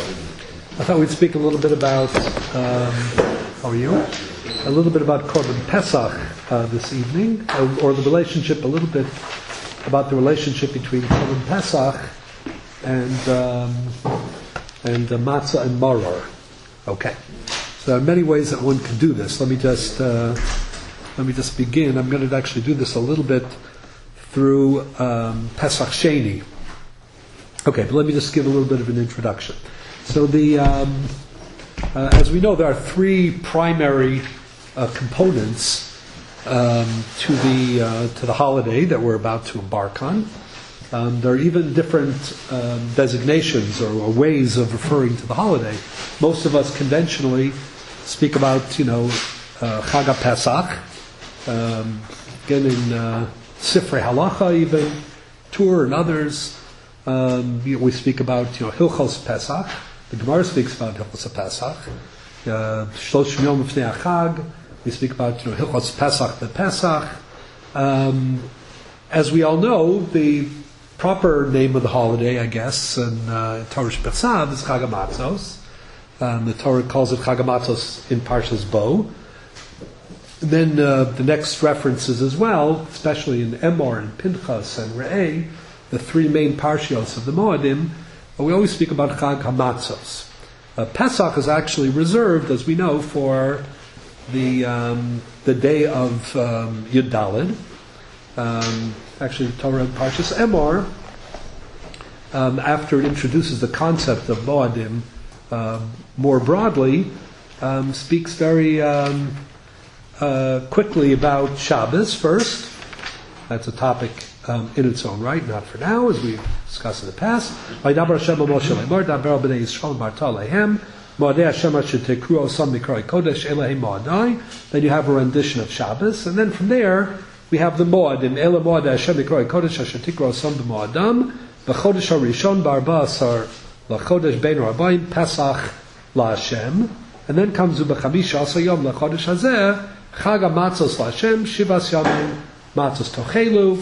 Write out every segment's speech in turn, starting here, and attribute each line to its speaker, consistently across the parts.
Speaker 1: I thought we'd speak a little bit about, how are you? A little bit about Korban Pesach this evening, or the relationship, a little bit about the relationship between Korban Pesach and matzah and maror. Okay, so there are many ways that one can do this. Let me just begin. I'm going to actually do this a little bit through Pesach Sheni. Okay, but let me just give a little bit of an introduction. So as we know, there are three primary components to the holiday that we're about to embark on. There are even different designations or ways of referring to the holiday. Most of us conventionally speak about, Chag HaPesach, again in Sifrei Halacha, even Tur and others. We speak about Hilchos Pesach. The Gemara speaks about Hilchos Pesach. Shloshim Yom Lefnei Chag. We speak about Hilchos Pesach the Pesach. As we all know, the proper name of the holiday, I guess, in Torah Shebetzav is Chag HaMatzos. The Torah calls it Chag HaMatzos in Parshas Bo. And then the next references as well, especially in Emor and Pinchas and Re'eh, the three main parshios of the Moedim, we always speak about Chag HaMatzos. Pesach is actually reserved, as we know, for the day of Yud Daled. Actually, the Torah Parshas Emor, after it introduces the concept of Moedim more broadly, speaks very quickly about Shabbos first. That's a topic in its own right, not for now, as we've discussed in the past. Then you have a rendition of Shabbos, and then from there we have the Moadim. Ela Moad Hashem Mikroi Kodesh Asher Tikro Som B'Moadam B'Chodesh HaRishon B'Arba Asar L'Chodesh Bein Rabbaim Pesach LaHashem, and then comes B'Chamisha Asar Yom L'Chodesh Hazeh Chag HaMatzos LaHashem Shivas Yamim Matzos Tochelu,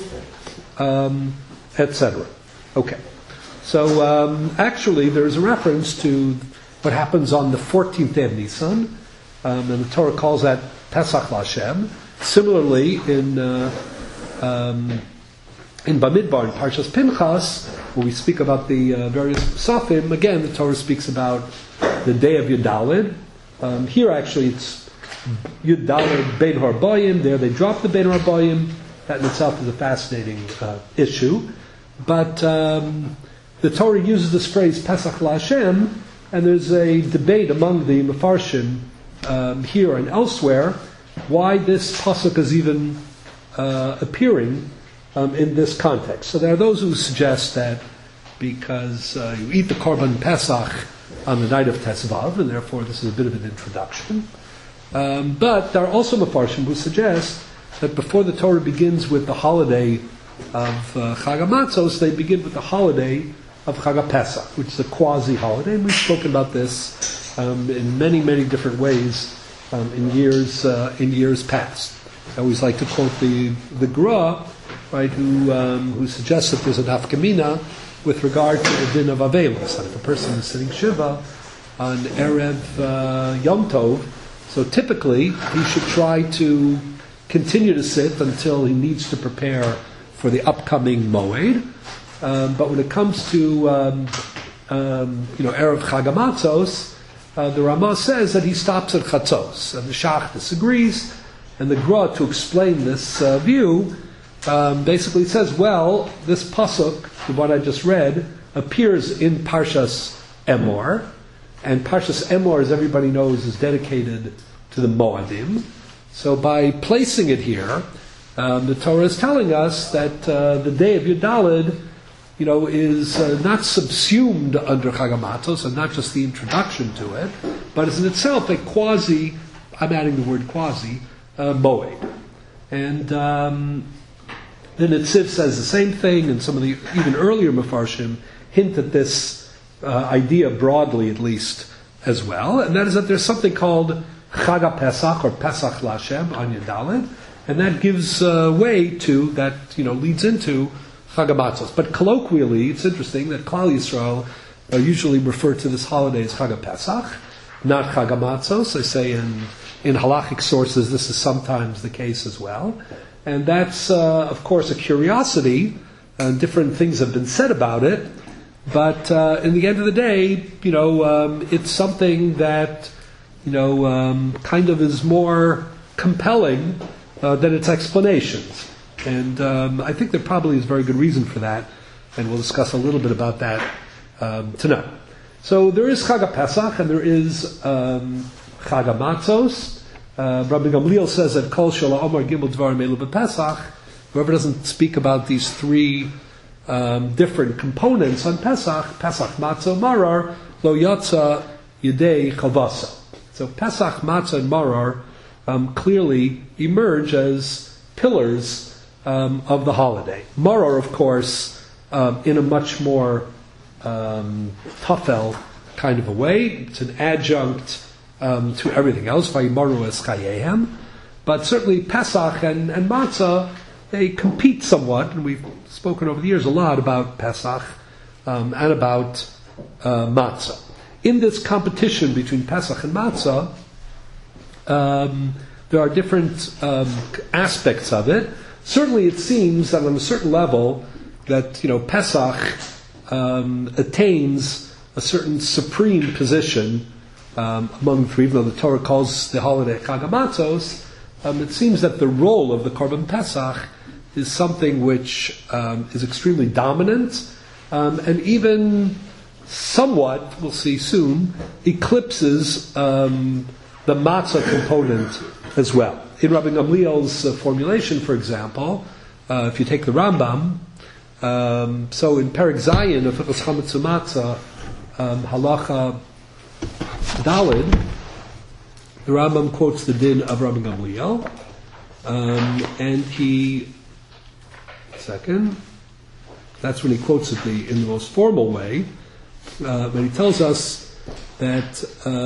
Speaker 1: etc. Okay, so actually there's a reference to what happens on the 14th day of Nisan, and the Torah calls that Pesach LaHashem. Similarly, in Bamidbar, in Parshas Pinchas, when we speak about the various Psafim, again the Torah speaks about the day of Yud Daled. Here actually it's Yud Daled Bein Harbayim. There they drop the Bein Harbayim. That in itself is a fascinating issue. But the Torah uses this phrase Pesach LaHashem, and there's a debate among the Mefarshim here and elsewhere why this pasuk is even appearing in this context. So there are those who suggest that because you eat the Korban Pesach on the night of Tesvav, and therefore this is a bit of an introduction. But there are also Mefarshim who suggest that before the Torah begins with the holiday of Chag HaMatzos, they begin with the holiday of Chag HaPesach, which is a quasi-holiday, and we've spoken about this in many, many different ways in years past. I always like to quote the Gra, right, who suggests that there's a nafkamina with regard to the din of Avelos, that if a person is sitting Shiva on Erev Yom Tov, so typically he should try to continue to sit until he needs to prepare for the upcoming Moed. But when it comes to Erev Chag HaMatzos, the Ramah says that he stops at Chatzos, and the Shach disagrees, and the Gra, to explain this view, basically says, well, this pasuk, what I just read, appears in Parshas Emor, and Parshas Emor, as everybody knows, is dedicated to the Moadim. So by placing it here, the Torah is telling us that the day of Yud Daled, is not subsumed under Chag HaMatzos, and not just the introduction to it, but is in itself a quasi, I'm adding the word quasi, Moed. And then Netziv says the same thing, and some of the even earlier Mefarshim hint at this idea broadly, at least, as well, and that is that there's something called Chag HaPesach, or Pesach LaHashem, on Yud Daled, and that gives way to, that leads into Chag HaMatzos. But colloquially, it's interesting that Klal Yisrael usually refer to this holiday as Chag Pesach, not Chag HaMatzos. I say in halachic sources this is sometimes the case as well. And that's, of course, a curiosity. Different things have been said about it. But in the end of the day, it's something that, kind of is more compelling than its explanations. And I think there probably is very good reason for that. And we'll discuss a little bit about that tonight. So there is Chag Pesach and there is Chag HaMatzos. Rabbi Gamliel says that Kol Shel Omar Gimel Dvarim Elu BePesach. Whoever doesn't speak about these three different components on Pesach, Pesach Matzah Marar, Lo Yatza Yedei Chavasa. So Pesach, Matzah, and Marar clearly emerge as pillars of the holiday. Marar, of course, in a much more tafel kind of a way. It's an adjunct to everything else. Vayimaru es chayehem. But certainly Pesach and Matzah, they compete somewhat, and we've spoken over the years a lot about Pesach and about Matzah. In this competition between Pesach and Matzah, there are different aspects of it. Certainly it seems that on a certain level that Pesach attains a certain supreme position among the three, even though the Torah calls the holiday Chag HaMatzos. It seems that the role of the Korban Pesach is something which is extremely dominant and even somewhat, we'll see soon, eclipses the matzah component as well. In Rabbi Gamliel's formulation, for example, if you take the Rambam, so in Perek Zayin of Hilchos Chametz U'Matzah, Halacha Dalid, the Rambam quotes the din of Rabbi Gamliel, and that's when he quotes it in the most formal way, but he tells us that,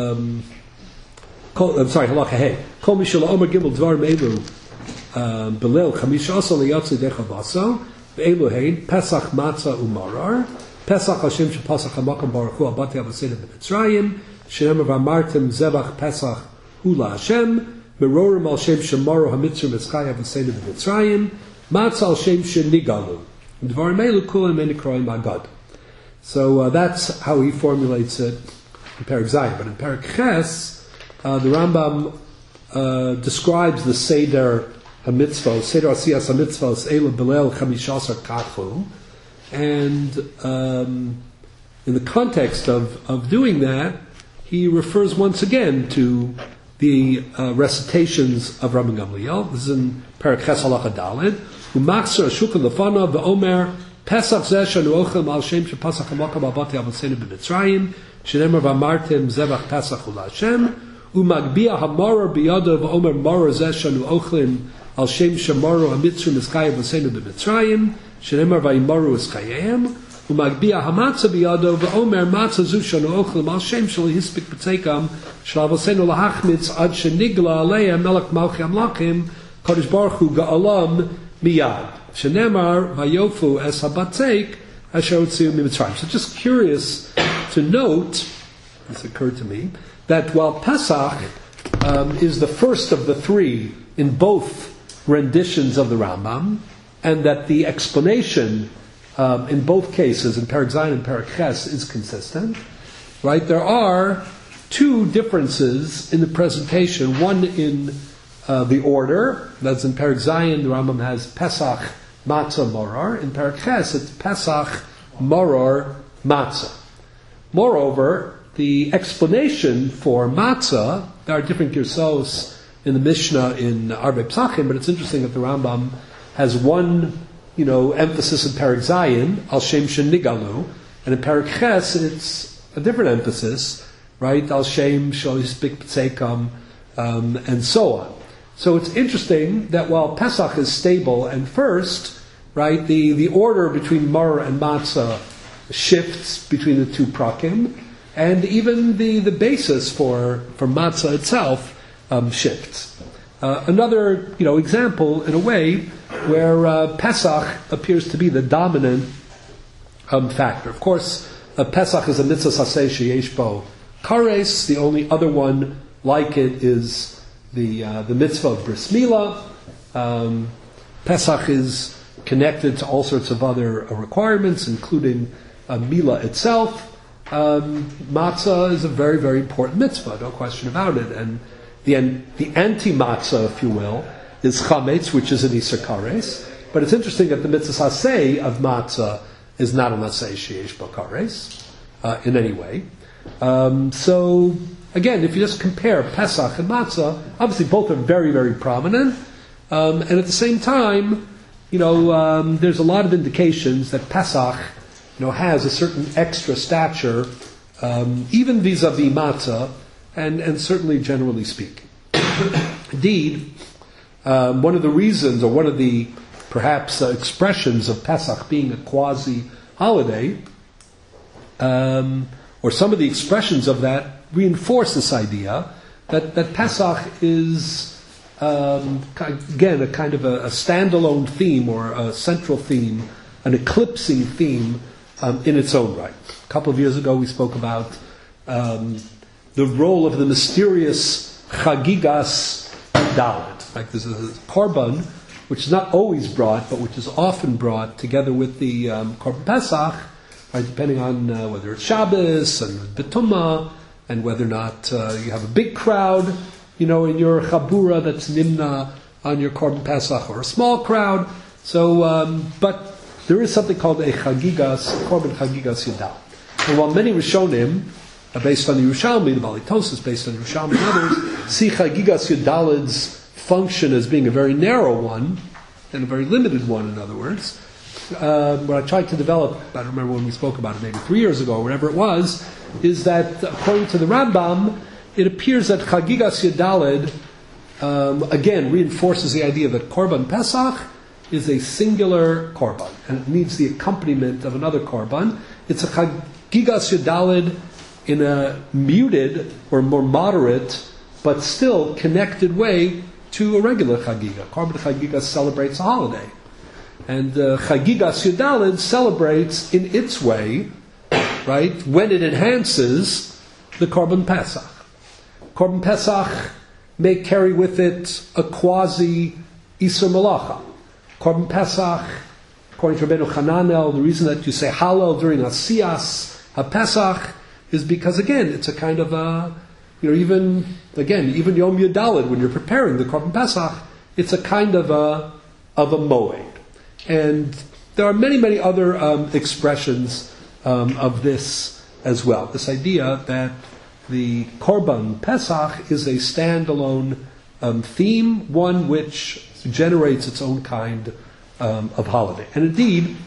Speaker 1: Halacha Hey, Kol Mishal Omer Gimel Dvar Meilu, Belel Chamisha Asa Leyatzi Dechavasa, Ve'elu Hein, Pesach Matzah Umarar, Pesach Hashem Shepasach HaMakam Baruch Hu Abati Avaseda B'Mitzrayim, Shenem Amartem Zevach Pesach Hula Hashem, Merorim Al Shem Shemaru HaMitzrim Etzchai Avaseda B'Mitzrayim, Matzah Al Shem Shenigalu, Dvarim Elu Kulim Enikroim Agad. So that's how he formulates it in Perek Zayin. But in Perek Ches, the Rambam describes the Seder HaMitzvos, Seder Asiyas HaMitzvos, Eila Belel Chamishasar Kachu, and in the context of doing that, he refers once again to the recitations of Rabbi Gamliel. This is in Perek Ches Halacha Daled. U'machzer Ashukah Lefana V'omer Pesach Zeh Shanu Ochem Al Shem Shepasach HaMakam Abati Avosenu B'Mitzrayim Shenemar V'amartem Zevach Pesach Hu LaHashem U'magbia HaMarar B'yado V'omer Marar Zeh Shanu Ochem Al Shem Shemaru HaMitzrim Etzchai Avosenu B'Mitzrayim Shenemar Vayimaru Etzchayim U'magbia HaMatzah B'yado V'omer Matzah Zu Shanu Ochem Al Shem Shal Hispik B'Tzekam Shal Avosenu Lahachmitz Ad Shenigla Aleim Melech Malchi Amlachim Kodesh Baruch Hu Ga'alam Miyad. Shenemar Vayofu Es Habatzek Asher Utziu Mimitzrayim. So just curious to note, this occurred to me, that while Pesach is the first of the three in both renditions of the Rambam, and that the explanation in both cases, in Perek Zayin and Perek Ches, is consistent, right? There are two differences in the presentation. One in the order, that's in Perek Zayin, the Rambam has Pesach, Matzah, Morar. In Perek Ches, it's Pesach, Morar, Matzah. Moreover, the explanation for Matzah, there are different girsos in the Mishnah in Arvei Psachim, but it's interesting that the Rambam has one, emphasis in Perek Zayin, Al Shem Shenigalu, and in Perek Ches, it's a different emphasis, right? Al Shem Shal Yispik B'Tzekam, and so on. So it's interesting that while Pesach is stable and first, right, the order between Mar and Matzah shifts between the two prakim, and even the basis for Matzah itself shifts. Another example in a way where Pesach appears to be the dominant factor. Of course, Pesach is a mitzvah saseh sheyesh bo kares. The only other one like it is the mitzvah of bris milah. Pesach is connected to all sorts of other requirements, including milah itself. Matzah is a very, very important mitzvah, no question about it. And the anti-matzah, if you will, is chametz, which is an Isser Kares. But it's interesting that the mitzvah saseh of matzah is not a matzah sheyesh bo kares in any way. So, again, if you just compare Pesach and matzah, obviously both are very, very prominent. And at the same time, there's a lot of indications that Pesach, has a certain extra stature, even vis-a-vis matzah, and certainly generally speaking. Indeed, one of the reasons, or one of the perhaps expressions of Pesach being a quasi-holiday, or some of the expressions of that reinforce this idea that Pesach is, again, a kind of a standalone theme or a central theme, an eclipsing theme in its own right. A couple of years ago we spoke about the role of the mysterious Chagigas Dalet. Like there's a korban which is not always brought, but which is often brought together with the korban Pesach, right, depending on whether it's Shabbos and Betumah, and whether or not you have a big crowd, in your chabura that's nimna on your korban Pesach, or a small crowd. So, but there is something called a korban chagigas yadal. And while many Rishonim, based on the Yerushalmi, the Bali Tosas, based on the Yerushalmi and others, see chagigas yadalad's function as being a very narrow one, and a very limited one, in other words. What I tried to develop, I don't remember when we spoke about it, maybe 3 years ago, or whatever it was, is that according to the Rambam, it appears that Chagigas Yadalid, again, reinforces the idea that Korban Pesach is a singular Korban, and it needs the accompaniment of another Korban. It's a Chagigas Yadalid in a muted or more moderate, but still connected way to a regular Chagiga. Korban Chagiga celebrates a holiday. And Chagigas Yudalid celebrates in its way, right, when it enhances the Korban Pesach. Korban Pesach may carry with it a quasi Isur Malacha. Korban Pesach, according to Rabbeinu Hananel, the reason that you say Hallel during Asiyas HaPesach is because, again, it's a kind of a, even Yom Yudalid, when you're preparing the Korban Pesach, it's a kind of a moed. And there are many, many other expressions of this as well. This idea that the Korban Pesach is a standalone theme, one which generates its own kind of holiday. And indeed,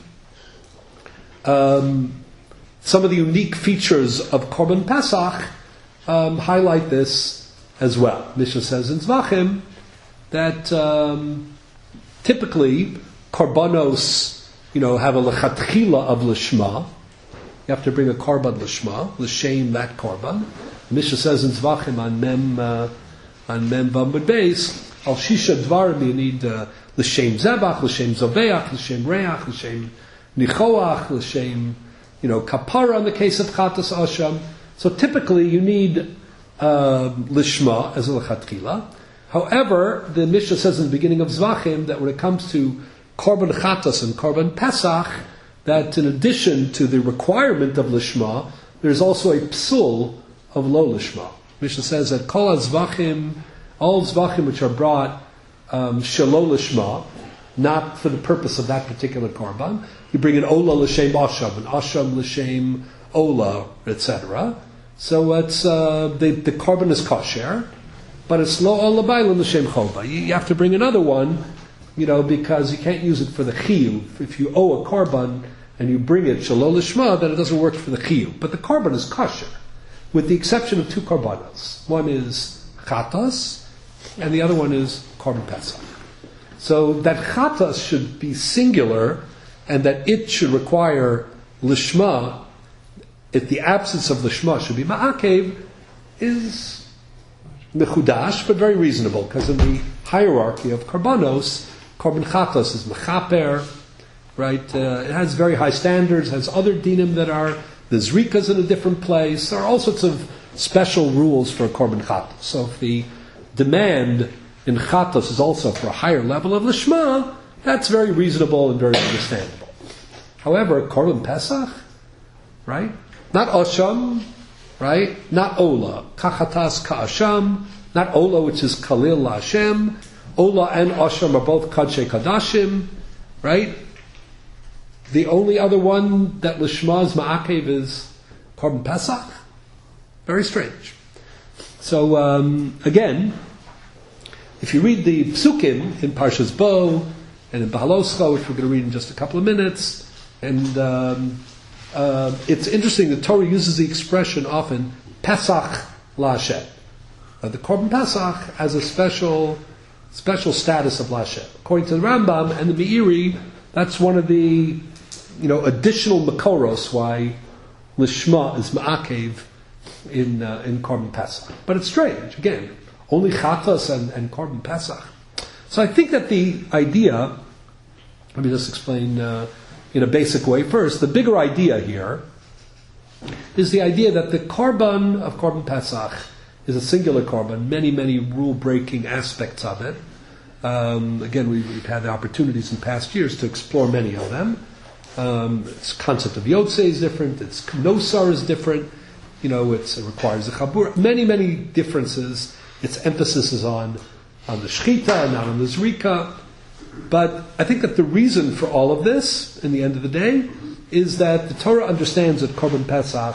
Speaker 1: some of the unique features of Korban Pesach highlight this as well. Mishnah says in Zvachim that typically Korbanos, have a lechatchila of lishma. You have to bring a korban lishma, l'shem that korban. The Mishnah says in Zvachim on Mem Bamud Beis, al shisha dvarim you need l'shem zebach, l'shem zoveach, l'shem reach, l'shem nichoach, l'shem kapara in the case of chatas asham. So typically you need lishma as a lechatchila. However, the Mishnah says in the beginning of Zvachim that when it comes to Korban Chatas and Korban Pesach, that in addition to the requirement of Lishma, there's also a psul of Lo Lishma. Mishnah says that Kol HaZvachim, all Zvachim which are brought Shelo Lishma, not for the purpose of that particular Korban, you bring an Ola L'Shem Asham, an Asham L'Shem Ola, etc. So it's the Korban is kosher, but it's Lo Ola Bailam L'Shem Chova. You have to bring another one, because you can't use it for the chiyuv. If you owe a korban and you bring it shalol lishma, then it doesn't work for the chiyuv. But the korban is kosher, with the exception of two korbanos. One is chatas, and the other one is korban pesach. So that chatas should be singular, and that it should require lishma, if the absence of lishma should be ma'akev, is mechudash, but very reasonable, because in the hierarchy of korbanos, Korban Chatas is mechaper, right? It has very high standards, has other dinim that are The zrika's in a different place. There are all sorts of special rules for a korban chatos. So if the demand in chatos is also for a higher level of lishma, that's very reasonable and very understandable. However, korban pesach, right? Not asham, right? Not ola. Kachatas ka'asham. Not ola, which is kalil la'ashem. Ola and asham are both kadshe kadashim, right? The only other one that lishma's ma'akev is korban pesach. Very strange. So again, if you read the psukim in Parshas Bo and in Bahaloscha, which we're going to read in just a couple of minutes, and it's interesting. The Torah uses the expression often Pesach LaHashem. The korban pesach has a special status of LaHashem. According to the Rambam and the Meiri, that's one of the additional makoros why lishma is ma'akev in korban pesach. But it's strange. Again, only chatas and korban pesach. So I think that the idea, let me just explain in a basic way first. The bigger idea here is the idea that the korban of korban pesach is a singular korban, many rule-breaking aspects of it. Again, we've had the opportunities in past years to explore many of them. Its concept of Yotzei is different, its Nosar is different, it requires a Chabur, many differences. Its emphasis is on the Shechita and not on the Zrika. But I think that the reason for all of this, in the end of the day, is that the Torah understands that Korban Pesach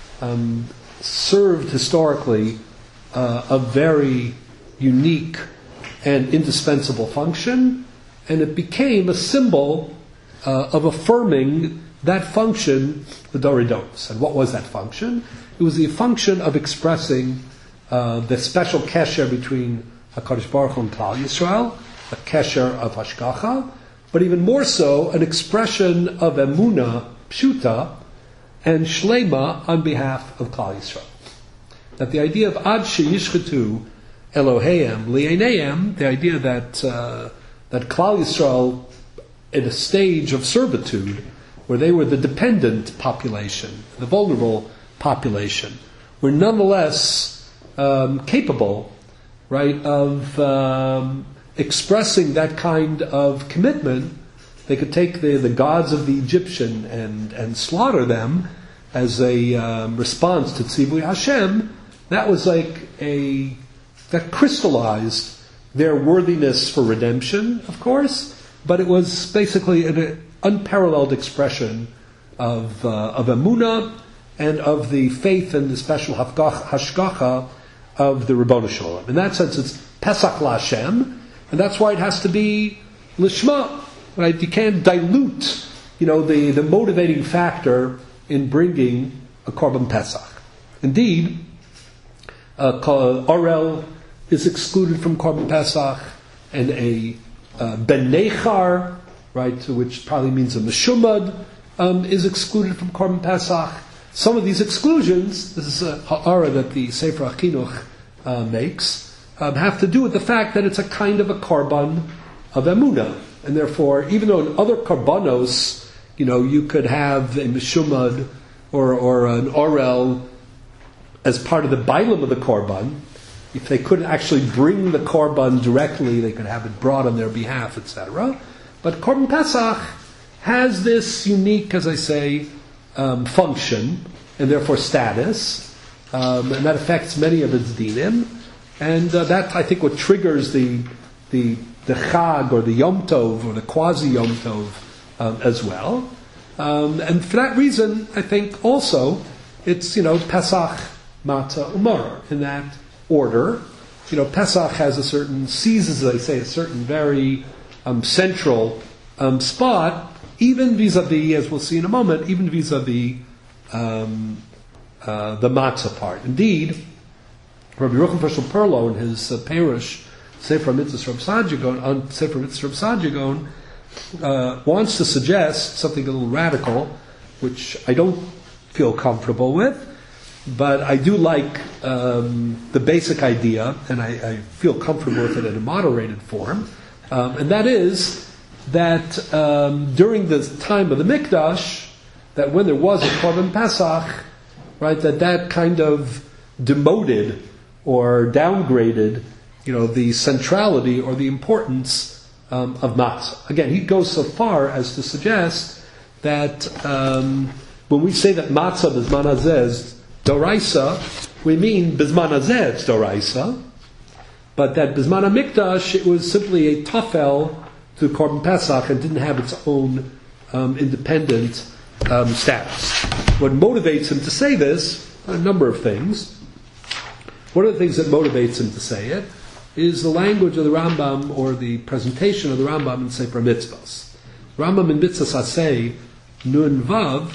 Speaker 1: served historically a very unique and indispensable function, and it became a symbol of affirming that function, the Doridos. And what was that function? It was the function of expressing the special kesher between HaKadosh Baruch Hu and Klal Yisrael, a kesher of hashgacha, but even more so, an expression of emuna, pshuta, and shlema on behalf of Klal Yisrael. That the idea of ad sheyishchetu Eloheim li'eineim, the idea that Klal Yisrael, in a stage of servitude, where they were the dependent population, the vulnerable population, were nonetheless capable, right, of expressing that kind of commitment. They could take the gods of the Egyptian and slaughter them as a response to Tzivui Hashem. That was that crystallized their worthiness for redemption, of course, but it was basically an unparalleled expression of emunah and of the faith and the special hashgacha of the Ribono Shel Olam. In that sense, it's Pesach LaHashem, and that's why it has to be lishma. Right? You can't dilute, the motivating factor in bringing a korban pesach. Indeed, Orel is excluded from korban pesach, and a ben nechar, right, which probably means a meshumad, is excluded from korban pesach. Some of these exclusions, this is a ha'ara that the Sefer HaChinuch makes, have to do with the fact that it's a kind of a korban of emunah. And therefore, even though in other korbanos, you could have a meshumad or an orel as part of the bailam of the korban, if they couldn't actually bring the korban directly, they could have it brought on their behalf, etc. But korban pesach has this unique, as I say, function, and therefore status, and that affects many of its dinim, and that, I think, what triggers the Chag or the Yom Tov or the quasi Yom Tov as well. And for that reason, I think also it's, Pesach, Matzah, Umar in that order. Pesach has seizes, as I say, a certain very central spot, even vis-a-vis, as we'll see in a moment, even vis-a-vis the Matzah part. Indeed, Rabbi Yerucham Hershel Perlo in his Perush, Sefer Mitzvahs Rab Saadia Gaon, wants to suggest something a little radical, which I don't feel comfortable with, but I do like the basic idea, and I feel comfortable with it in a moderated form, and that is that during the time of the Mikdash, that when there was a Korban Pesach, right, that kind of demoted or downgraded, the centrality or the importance of matzah. Again, he goes so far as to suggest that when we say that matzah b'zman hazeh is doraisa, we mean b'zman hazeh it's doraisa, but that b'zman hamikdash it was simply a tafel to Korban Pesach and didn't have its own independent status. What motivates him to say this, a number of things. One of the things that motivates him to say it is the language of the Rambam or the presentation of the Rambam in Sefer Mitzvos. Rambam in Mitzvos Aseh Nun Vav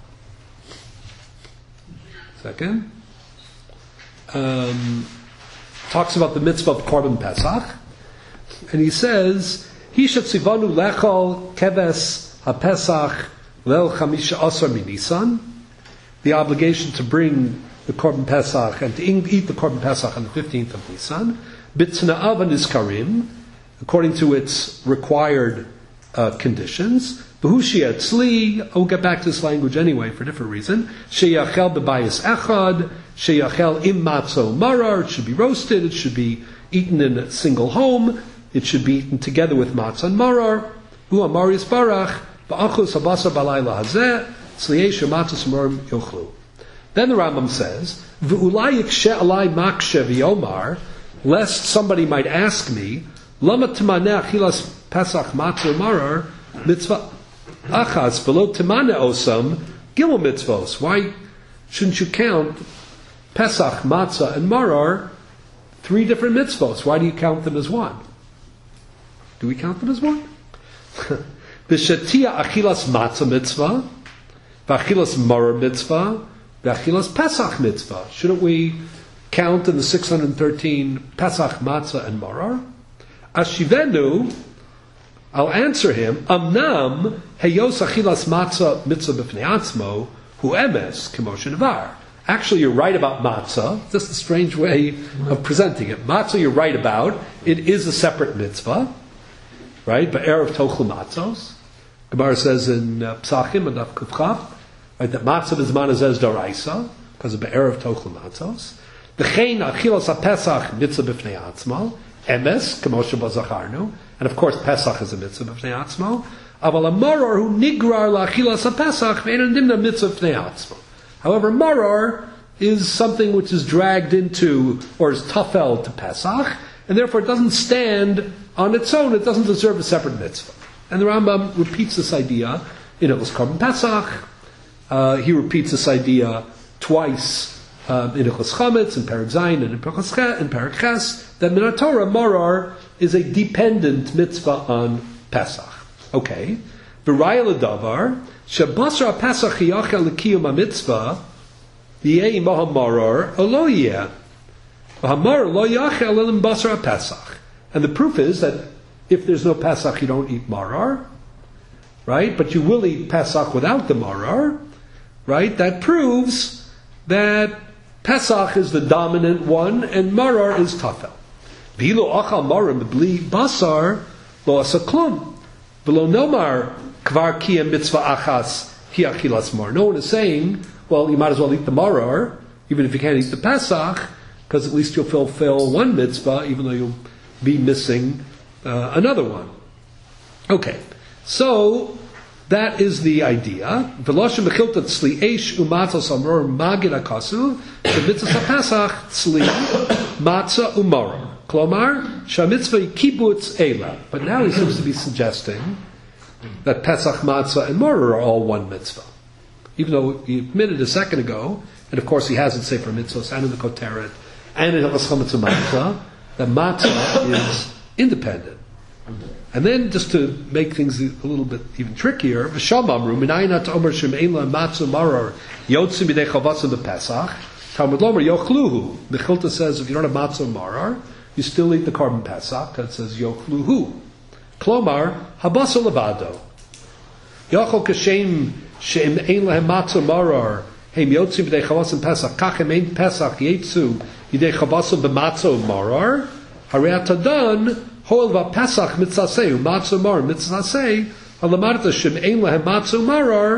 Speaker 1: talks about the mitzvah of Korban Pesach, and he says, He shetzivanu lechol keves haPesach lel chamisha asar minisan, the obligation to bring the Korban Pesach and to eat the Korban Pesach on the 15th of Nisan, bitzna'av nizkarim, according to its required conditions. B'hushi etzli, I'll get back to this language anyway for a different reason. Sheyachel b'bayis echad, sheyachel im matzo marar, it should be roasted, it should be eaten in a single home, it should be eaten together with matzah and marar. Hu amar yisbarach, ba'achus habasar balayla hazeh, tzliyei shematzah samarim yochlu. Then the Rambam says, V'ulai yikshe alai makshe v'yomar, lest somebody might ask me, Lama timaneh achilas pesach matzah marar, mitzvah achas, below timaneh osam, gimel mitzvos. Why shouldn't you count Pesach, matzah, and marar, 3 different mitzvos? Why do you count them as one? Do we count them as one? B'shetia achilas matzah mitzvah, v'achilas marar mitzvah, v'achilas Pesach mitzvah. Shouldn't we count in the 613 Pesach, matzah, and marar? Ashivenu, I'll answer him, Amnam heyos achilas matzah mitzvah b'fnei atzmo hu emes k'moshe nevar. Actually, you're right about matzah. Just a strange way of presenting it. Matzah, you're right about. It is a separate mitzvah, right? Ba'erev tochel matzos. Gemara says in Psachim and Daf Kufchav, right, that matzah b'zman hazeh is doraisa because of ba'erev tochel matzos. V'chein achilas haPesach mitzvah b'fnei atzmo emes k'moshe b'zacharnu. And of course, Pesach is a mitzvah b'fnei atzmo. Aval amarar hu nigrar la'achilas haPesach ve'ein dimna mitzvah b'fnei atzmo. However, marar is something which is dragged into, or is tafel to Pesach, and therefore it doesn't stand on its own, it doesn't deserve a separate mitzvah. And the Rambam repeats this idea in Ilus Korban Pesach, he repeats this idea twice in Ilus Chametz, in Perek Zayin, and in Perek Ches, that min haTorah, marar is a dependent mitzvah on Pesach. Okay. V'raya l'davar, Shabasar Pesach yachel l'kiyum hamitzvah yeh imo hamarar olo yeh. Hamarar lo yachel elim basar Pesach. And the proof is that if there's no Pesach, you don't eat marar, right? But you will eat Pesach without the marar, right? That proves that Pesach is the dominant one and marar is tafel. V'ilo achal marar b'bli basar lo asa klum. V'lo nomar kvar kiyem mitzvah achas hi achilas mar. No one is saying, well, you might as well eat the marar, even if you can't eat the Pesach, because at least you'll fulfill one mitzvah, even though you'll be missing another one. Okay, so that is the idea. V'loshem mechilta tzli eish umatzah samror magid akasu shemitzvah Pesach tzli matzah umarar. Klomar shamitzvah kibbutz eila. But now he seems to be suggesting that Pesach, Matzah, and Marar are all one mitzvah. Even though he admitted a second ago, and of course he has in Sefer Mitzvos and in the Koteret and in Hilchos Chametz Matzah, that Matzah is independent. And then just to make things a little bit even trickier, V'sham amru minayin ha'tomer she'mein la matzah marar yotzim b'dei chavasa b'Pesach Talmud lomer yochluhu. The Chilta says if you don't have matzah marar, you still eat the Korban Pesach. That says yochluhu. Klomar, habasa levado. Yochol kashem she'im ein lahem matzah marar heim yotzim b'dei chavasa Pesach kachem ein Pesach yetzu b'dei chavasa b'matzah marar harei atadan hoel v'Pesach mitzasei u'matzah marar mitzasei halamarta she'im ein lahem matzah marar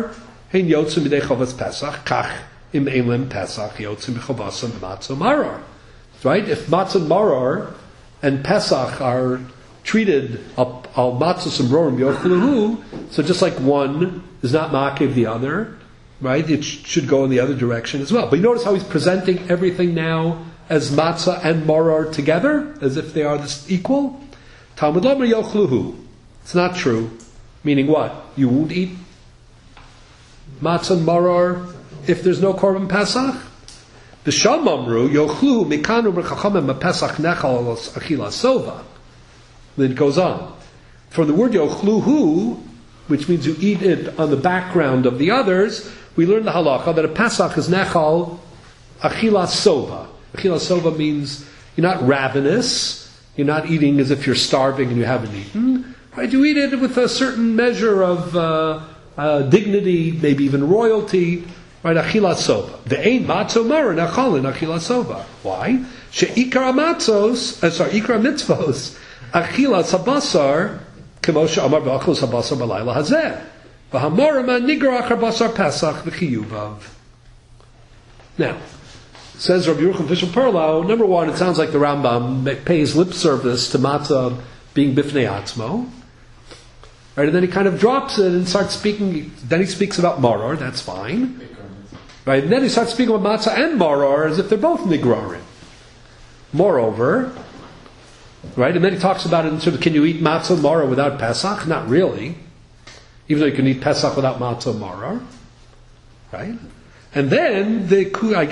Speaker 1: Hein yotzim midei chovas Pesach, kach im elim Pesach, yotzim chovasam matzah maror. Right? If matzah maror and Pesach are treated al matzah simrorim yochluhu, so just like one is not makiv the other, right? It should go in the other direction as well. But you notice how he's presenting everything now as matzah and maror together, as if they are this equal. Talmud Lomer yochluhu. It's not true. Meaning what? You won't eat matzah and maror if there's no korban Pesach? The Shamamru yochluhu mikanu b'chachamim Pesach nechal achila sova. Then it goes on. For the word yochluhu, which means you eat it on the background of the others, we learn the halacha that a Pesach is nechal achila sova. Achila sova means you're not ravenous, you're not eating as if you're starving and you haven't eaten. Right? You eat it with a certain measure of dignity, maybe even royalty. Right? Achila sova. Ve'ein matzo mara nechalin achila sova. Why? She'ikar ikar mitzvos achila sabasar k'moshe amar b'achil sabasar b'layla hazeh. V'hamara ma nigra achar basar pesach v'chiyuvav. Now, says Rabbi Yerucham Fisher Perlow, number one, it sounds like the Rambam pays lip service to matzah being bifnei atzmo. Right, and then he kind of drops it and starts speaking, then he speaks about maror, that's fine. Right, and then he starts speaking about matzah and maror as if they're both nigrarim. Moreover, right, and then he talks about it in terms of, can you eat matzah and maror without Pesach? Not really. Even though you can eat Pesach without matzah and maror. Right? And then the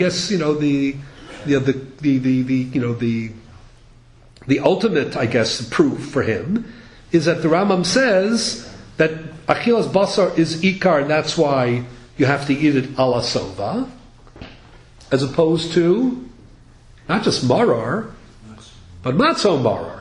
Speaker 1: ultimate, I guess, proof for him is that the Rambam says that achilas basar is ikar, and that's why you have to eat it ala sova, as opposed to not just maror, but matzah maror.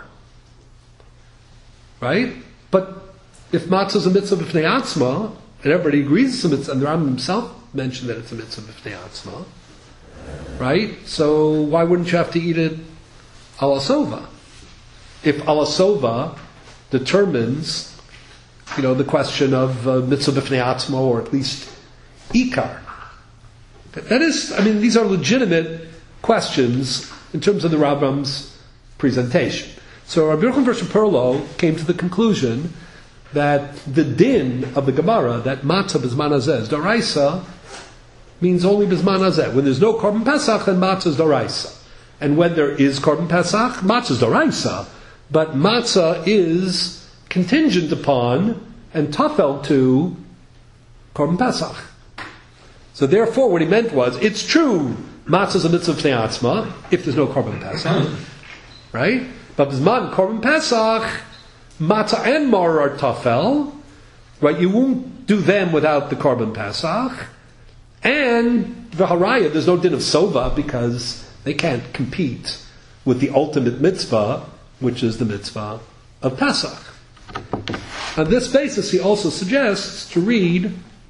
Speaker 1: Right? But if matzah is a mitzvah b'fnei atzma, and everybody agrees it's a mitzvah, and the Rambam himself mentioned that it's a mitzvah b'fnei atzma, right? So why wouldn't you have to eat it ala sova? If ala sova determines, the question of mitzvah b'fnei atzma, or at least ikar. That is, these are legitimate questions in terms of the Rambam's presentation. So Rabbi Yerucham Fisher Perlow came to the conclusion that the din of the Gemara, that matzah b'zman hazeh is daraisa, means only b'zman hazeh. When there's no korban Pesach, then matzah is daraisa. And when there is korban Pesach, matzah is daraisa. But matzah is contingent upon and tafel to korban Pesach. So therefore, what he meant was, it's true, matzah is a mitzvah b'nei atzma, if there's no korban Pesach. Right? But b'zman korban Pesach, matzah and maror are tafel, right? You won't do them without the korban Pesach, and v'haraya, there's no din of sova because they can't compete with the ultimate mitzvah, which is the mitzvah of Pesach. On this basis, he also suggests to read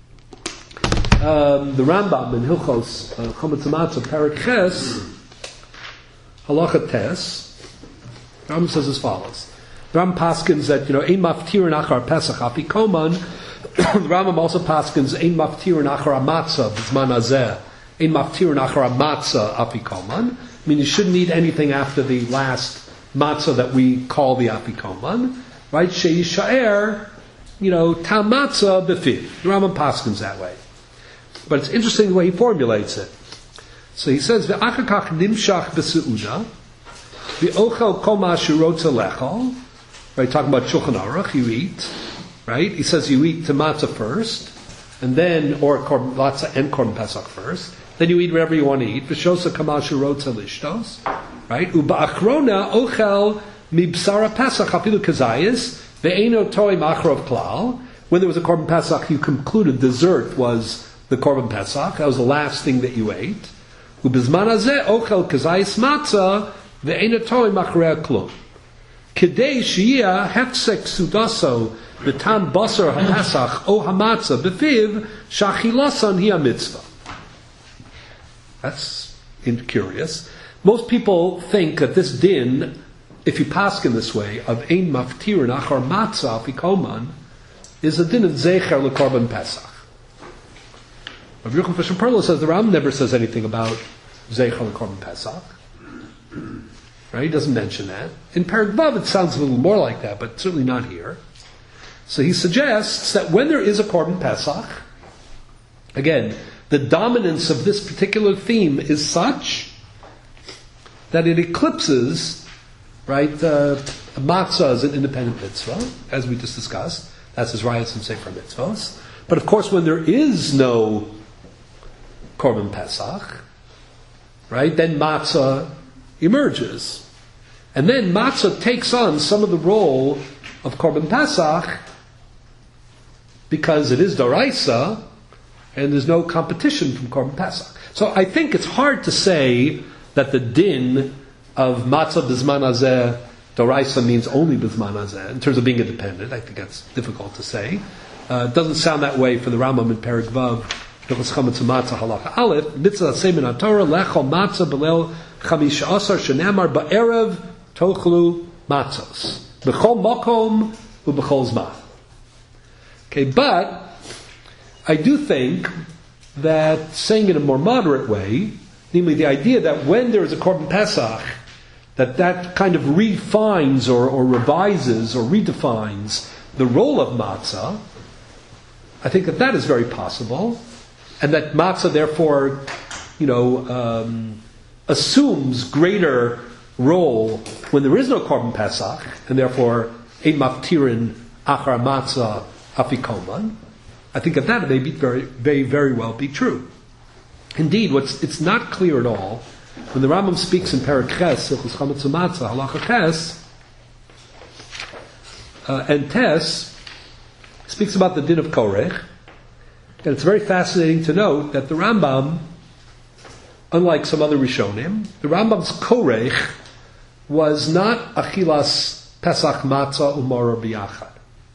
Speaker 1: the Rambam in Hilchos Chometz Matzah Perek Ches Halacha Tes. The Rambam says as follows. The Rambam paskins that, ein maftir nachar Pesach afikoman. The Rambam also paskins ein maftir nachar matzah b'zman hazeh. Ein maftir nachar matzah afikoman. You shouldn't eat anything after the last matzah that we call the afikoman. Right? She'yishaer, tam matzah b'fiv. The Rambam paskins that way. But it's interesting the way he formulates it. So he says, v'achakach nimshach b'seuda, v'ochel kol ma shirotza lechol. Right, talking about Shulchan Aruch, you eat, right? He says you eat the matzah first, and then, or matzah and korban Pesach first, then you eat whatever you want to eat. V'shosa kamal shirotza lishtos, right? U'ba'achrona ochel mibsara Pesach afilu kazayis, ve'eno toi machrov klal. When there was a korban Pesach, you concluded dessert was the korban Pesach. That was the last thing that you ate. U'bizman hazeh ochel kazayis matzah, ve'eno toi machrov klal. Kedei shiyah hefsek sudaso v'tam basar ha'pesach o hamatzah b'fiv shachilasan hi mitzvah. That's curious. Most people think that this din, if you pass in this way, of ein maftir achar matzah afikoman, is a din of zecher lekorban Pesach. Rabbi Yochanan Fisher Perla says the Ram never says anything about Zeichel and Korban Pesach. Right? He doesn't mention that. In Perek Vav it sounds a little more like that, but certainly not here. So he suggests that when there is a Korban Pesach, again, the dominance of this particular theme is such that it eclipses, right, matzah as an independent mitzvah, as we just discussed. That's his rayas and sefer mitzvahs. But of course, when there is no Korban Pesach, right, then matzah emerges. And then matzah takes on some of the role of Korban Pesach because it is Doraisa and there's no competition from Korban Pesach. So I think it's hard to say that the din of matzah b'zman hazeh Doraisa means only b'zman hazeh in terms of being independent. I think that's difficult to say. It doesn't sound that way for the Rambam in Perek Vav. Hilchos Chametz Matzah Halacha Aleph Mitzvah Seimin HaTorah Lechol Matzah B'Leil Chamisha Asar Shenamar Ba'erev Tochlu Matzos B'Chol Mokom U'B'Chol Zman. Okay, but I do think that saying it in a more moderate way, namely the idea that when there is a Korban Pesach, that kind of refines or revises or redefines the role of matzah, I think that is very possible, and that matzah therefore, assumes greater role when there is no Korban Pesach, and therefore ein maftirin achar matzah afikoman. I think that may be very, very, very well be true. Indeed, it's not clear at all when the Rambam speaks in Perek Ches, Hilchos Chametz U'Matzah, Halacha Ches, and Tes speaks about the din of Korech, and it's very fascinating to note that the Rambam, unlike some other Rishonim, the Rambam's Korech was not Achilas Pesach Matzah U'Maror B'Yachad.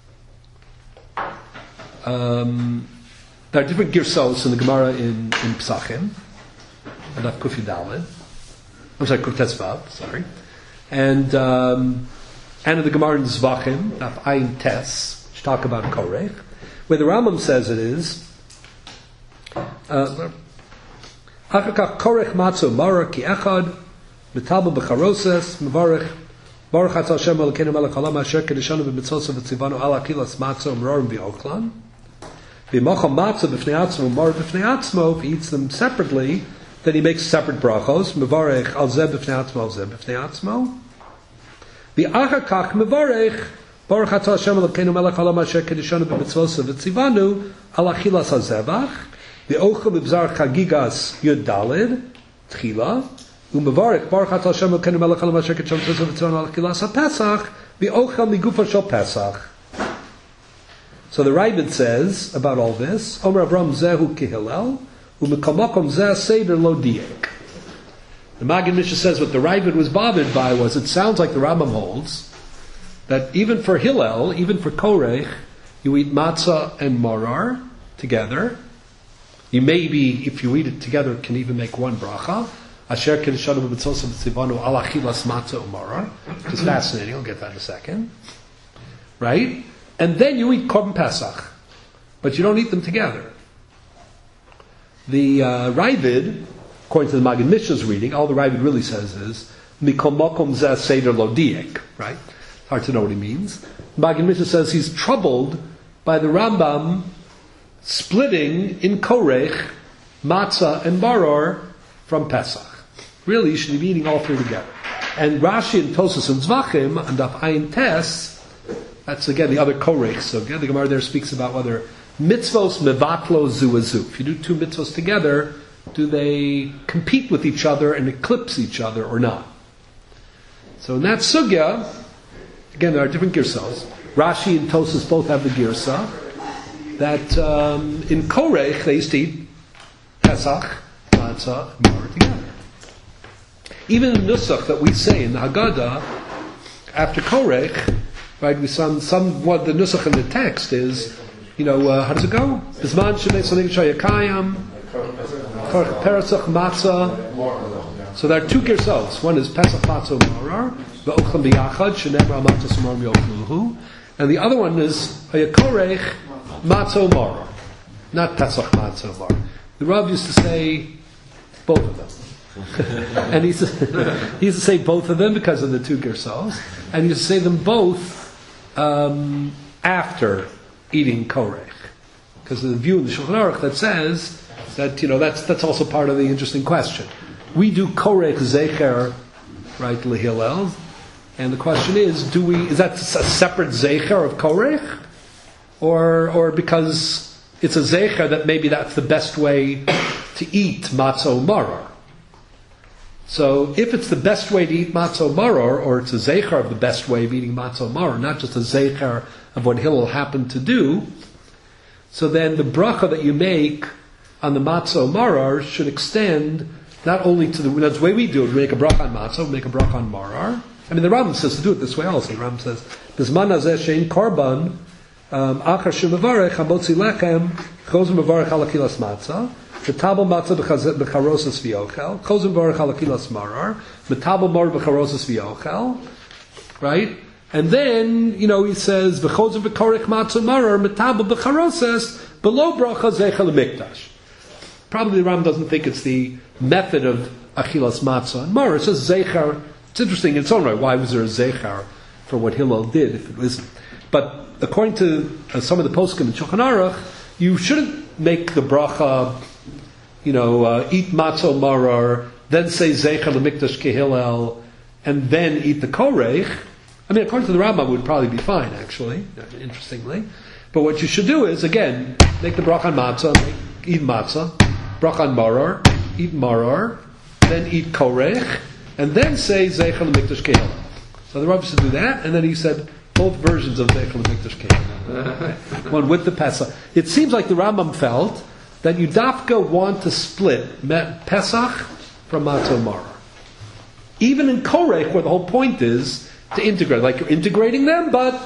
Speaker 1: There are different girsos in the Gemara in Pesachim, and Daf Kuf Yudaled. I'm sorry, Kuf Tes Vav, sorry. And in the Gemara in Zvachim, Daf Ayin Tes, which talk about Korech, where the Rambam says it is, Achakach Korech Matzo Maror Ki Echad, Metalba B'Charoses, Mevarech, Baruch Atah Hashem Elokeinu Melech Haolam Asher Kedeshanu B'Mitzvosav V'Tzivanu Al Achilas Matzo Merorim V'Ochlan. V'Mocham Matzo B'Fnei Atzmo Merorim B'Fnei Atzmo. If he eats them separately, then he makes separate brachos. Mevarech Al Zeh B'Fnei Atzmo Al Zeh B'Fnei Atzmo. V'Achakach Mevarech Baruch Atah Hashem Elokeinu Melech Haolam Asher Kedeshanu B'Mitzvosav V'Tzivanu Al Achilas HaZevach. V'Ochel B'Bzar Chagigas Yud Daled Tchila. U'mevarech Baruch Atah Hashem Elokeinu Melech Haolam Asher Kedeshanu B'Mitzvosav V'Tzivanu Al Achilas HaPesach. V'Ochel Migufa Shel Pesach. So the Ravid says about all this, Omer Avram Zehu Ki Hillel, U'mekamakom Zeh Seder Lo Diek. The Maggid Mishnah says what the Ravid was bothered by was it sounds like the Rambam holds that even for Hillel, even for Korech, you eat matzah and maror together. You maybe, if you eat it together, can even make one bracha. Asher Kedeshanu B'Mitzosav V'Tzivanu Al Achilas Matzah U'Maror, which is fascinating. I'll get that in a second. Right? And then you eat Korban Pesach, but you don't eat them together. The Ravid, according to the Maggid Mishnah's reading, all the Ravid really says is Mikol Mokom Zeh Seder Lo Diek. Right? It's hard to know what he means. Maggid Mishnah says he's troubled by the Rambam splitting in Korech, Matzah, and Maror from Pesach. Really, you should be eating all three together. And Rashi and Tosas and Zvachim and Daf Ayin Tes. That's again the other korech. So again, the Gemara there speaks about whether mitzvos mevatlo zuazu. If you do two mitzvos together, do they compete with each other and eclipse each other or not? So in that sugya, again there are different girsos. Rashi and Tosas both have the girsa that in korech they used to eat Pesach, matzah, and maror together. Even the nusach that we say in the Haggadah after korech. Right, we some what the nusach in the text is, how does it go? Bisman shenei sonig shayakayam, perasach matzah. So there are two girsos. One is Pesach matzah maror, ve'ochlam biyachad shenemar matzah samarim yochluhu, and the other one is hayakorech matzah maror, not Pesach matzah maror. The Rav used to say both of them. And he used to say both of them because of the two gersos, and he used to say them both after eating korech, because of the view in the Shulchan Aruch that says that that's also part of the interesting question. We do korech zecher, right, lehillel, and the question is that a separate zecher of korech, or because it's a zecher that maybe that's the best way to eat matzah maror. So if it's the best way to eat matzah maror, or it's a zecher of the best way of eating matzah maror, not just a zecher of what Hillel happened to do, so then the bracha that you make on the matzah maror should extend not only to that's the way we do it. We make a bracha on matzah, we make a bracha on maror. I mean, the Rambam says to do it this way also. The Rambam says, "Bizman hazeh shein korban, achar shemavarech hamotzi lechem, chozim mavarech al akilas matzah." Metabel matzah b'charosas v'yochel. Chozim barach halakilas marar. Metabel mar b'charosas v'yochel. Right? And then, he says, v'chozim v'korech matzah marar. Metabel b'charosas below bracha zeichel mikdash. Probably the Ram doesn't think it's the method of achilas matzah and marar. It says zeichar. It's interesting in its own right. Why was there a zeichar for what Hillel did if it wasn't? But according to some of the poskim in Shulchan Aruch, you shouldn't make the bracha, eat matzah marar, then say zeicher lemikdash kehillel, and then eat the korech. I mean, according to the Rambam, would probably be fine, actually, interestingly. But what you should do is, again, make the bracha on matzah, eat matzah, bracha on marar, eat marar, then eat korech, and then say zeicher lemikdash kehillel. So the Rambam should do that, and then he said both versions of zeicher lemikdash kehillel. One with the Pesach. It seems like the Rambam felt that you dafka want to split Pesach from Matzah Maror. Even in Korech, where the whole point is to integrate, like you're integrating them, but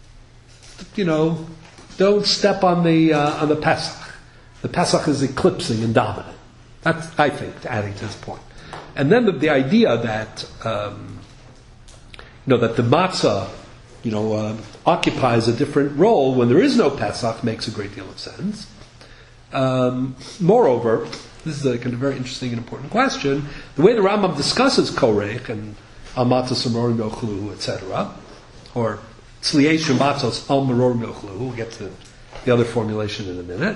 Speaker 1: don't step on the Pesach. The Pesach is eclipsing and dominant. That's, I think, adding to this point. And then the idea that that the matzah occupies a different role when there is no Pesach makes a great deal of sense. Moreover, this is a kind of very interesting and important question. The way the Rambam discusses korech and al matzah samorim yochlu, etc., or tzliyesh matzos al marorim yochlu, we'll get to the other formulation in a minute.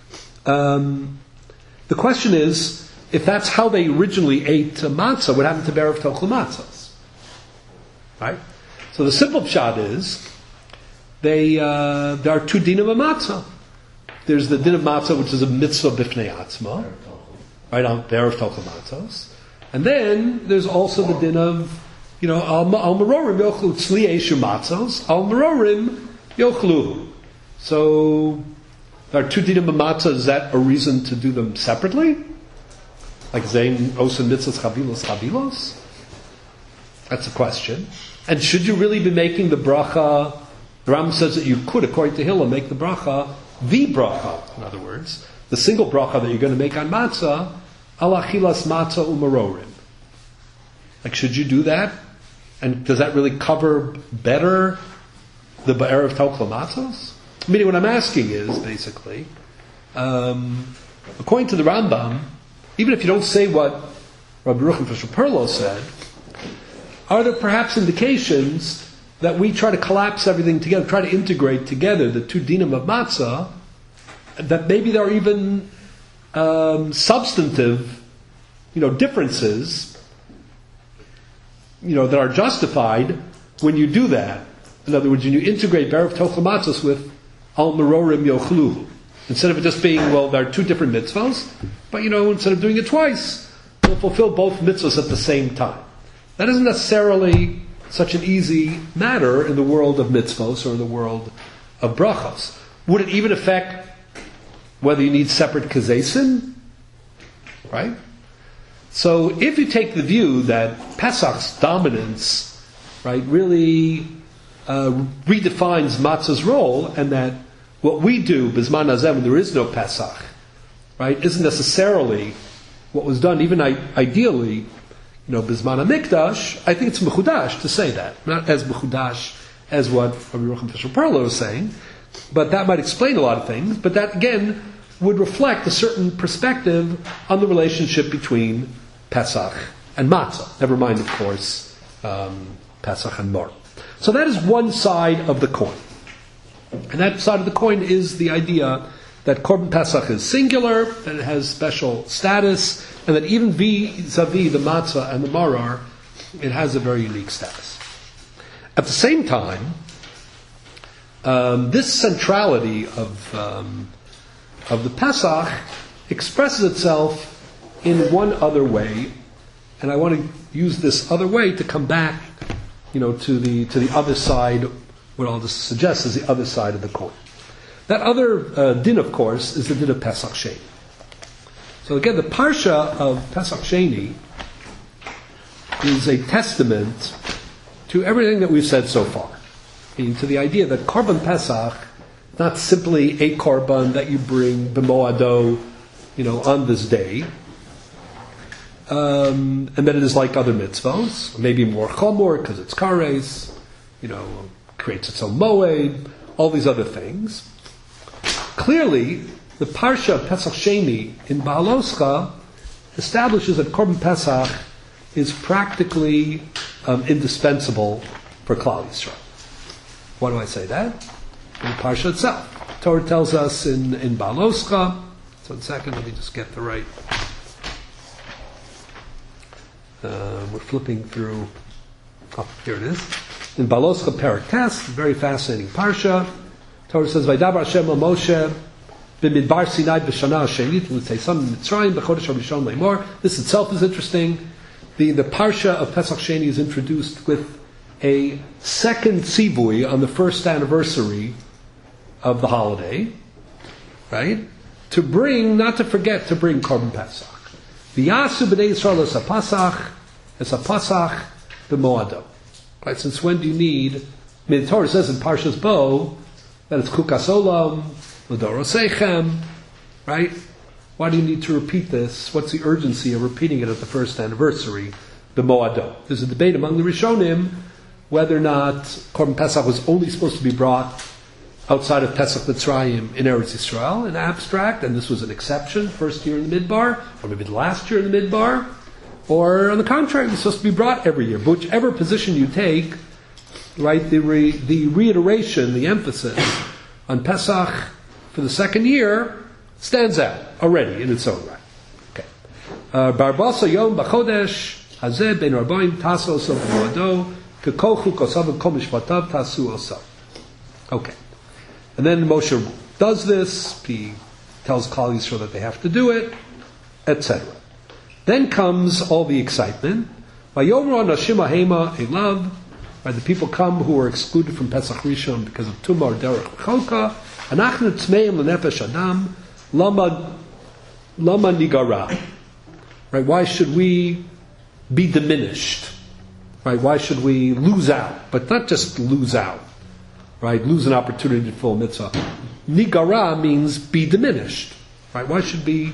Speaker 1: The question is, if that's how they originally ate matzah, what happened to Be'erev Tochel matzahs? Right? So the simple pshat is, there are two dinim of matzah. There's the din of matzah, which is a mitzvah b'fnei atzma, right, on Be'erev Tochel matzahs. And then there's also the din of, al marorim yochlu tzliyesh matzahs, al marorim yochlu. So there are two dinim of matzah. Is that a reason to do them separately? Like zayin osen mitzvahs chavilos? That's a question. And should you really be making the bracha? The Rambam says that you could, according to Hillel, make the bracha, the bracha, in other words, the single bracha that you're going to make on matzah, al achilas matzah umarorim. Like, should you do that? And does that really cover better the Be'erev Tochel matzahs? Meaning, what I'm asking is, basically, according to the Rambam, even if you don't say what Rabbi Yerucham Fisher Perlo said, are there perhaps indications that we try to collapse everything together, try to integrate together the two dinim of matzah, that maybe there are even substantive, differences, that are justified when you do that. In other words, when you integrate Be'erev Tochel matzahs with al marorim yochlu, instead of it just being, there are two different mitzvahs, but instead of doing it twice, we'll fulfill both mitzvahs at the same time. That isn't necessarily such an easy matter in the world of mitzvahs or in the world of brachos. Would it even affect whether you need separate kazesim? Right? So if you take the view that Pesach's dominance, right, really redefines matzah's role, and that what we do, Bizman Hazeh, when there is no Pesach, right, isn't necessarily what was done, even ideally, Bizman HaMikdash, I think it's mechudash to say that. Not as mechudash as what Rabbi Yerucham Fisher Perlo is saying, but that might explain a lot of things. But that, again, would reflect a certain perspective on the relationship between Pesach and Matzah. Never mind, of course, Pesach and Mar. So that is one side of the coin. And that side of the coin is the idea that Korban Pesach is singular, that it has special status, and that even vis-a-vis the Matzah and the Marar, it has a very unique status. At the same time, this centrality of the Pesach expresses itself in one other way, and I want to use this other way to come back, to the other side. What I'll just suggest is the other side of the coin. That other din, of course, is the din of Pesach Sheni. So again, the parsha of Pesach Sheni is a testament to everything that we've said so far. Meaning to the idea that Korban Pesach, not simply a korban that you bring b'moado, on this day, and that it is like other mitzvos, maybe more chomor because it's kares, creates its own moed, all these other things. Clearly, the parsha of Pesach Sheni in Baaloscha establishes that Korban Pesach is practically indispensable for Klal Yisrael. Why do I say that? In the parsha itself. The Torah tells us in Baaloscha. So, 1 second, let me just get the right. We're flipping through. Oh, here it is. In Baaloscha Perek Tes, very fascinating parsha. Torah says, "Vaydaber Hashem el Moshe b'midbar Sinai b'shana hashenit l'tzeisam Mitzrayim b'chodesh harishon leimor." This itself is interesting. The parsha of Pesach Sheni is introduced with a second tzivui on the first anniversary of the holiday, right? Not to forget to bring Korban Pesach. V'yasu b'nei Yisrael es ha-Pasach b'moado. Right? Since when do you need? The Torah says in Parshas Bo that it's Kukas Olam, L'dorosechem, right? Why do you need to repeat this? What's the urgency of repeating it at the first anniversary, the Moado? There's a debate among the Rishonim whether or not Korban Pesach was only supposed to be brought outside of Pesach Mitzrayim in Eretz Yisrael, in abstract, and this was an exception, first year in the Midbar, or maybe the last year in the Midbar, or on the contrary, it was supposed to be brought every year. But whichever position you take, right, the reiteration, the emphasis on Pesach for the second year stands out already in its own right. Okay. Barbasa Yom B'Chodesh Hazeh Ben Arbaim Taso Osav Moado Kekol Chukosav Kol Mishpatav Tasu Osav. Okay. And then Moshe does this. He tells Klal Yisrael that they have to do it, etc. Then comes all the excitement. Vayomru Nashim Hema Elav. The people come who are excluded from Pesach Rishon because of Tumah or Derech Choka. Anachnu Tzmeim L'Nefesh Adam Lama Nigara. Right? Why should we be diminished? Right? Why should we lose out? But not just lose out. Right? Lose an opportunity to fulfill mitzvah. Nigara means be diminished. Right? Why should we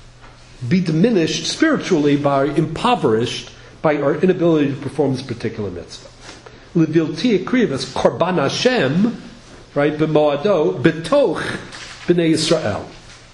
Speaker 1: be diminished spiritually impoverished by our inability to perform this particular mitzvah? L'vilti ekrivas korban Hashem, right? B'moado betoch b'nei Yisrael.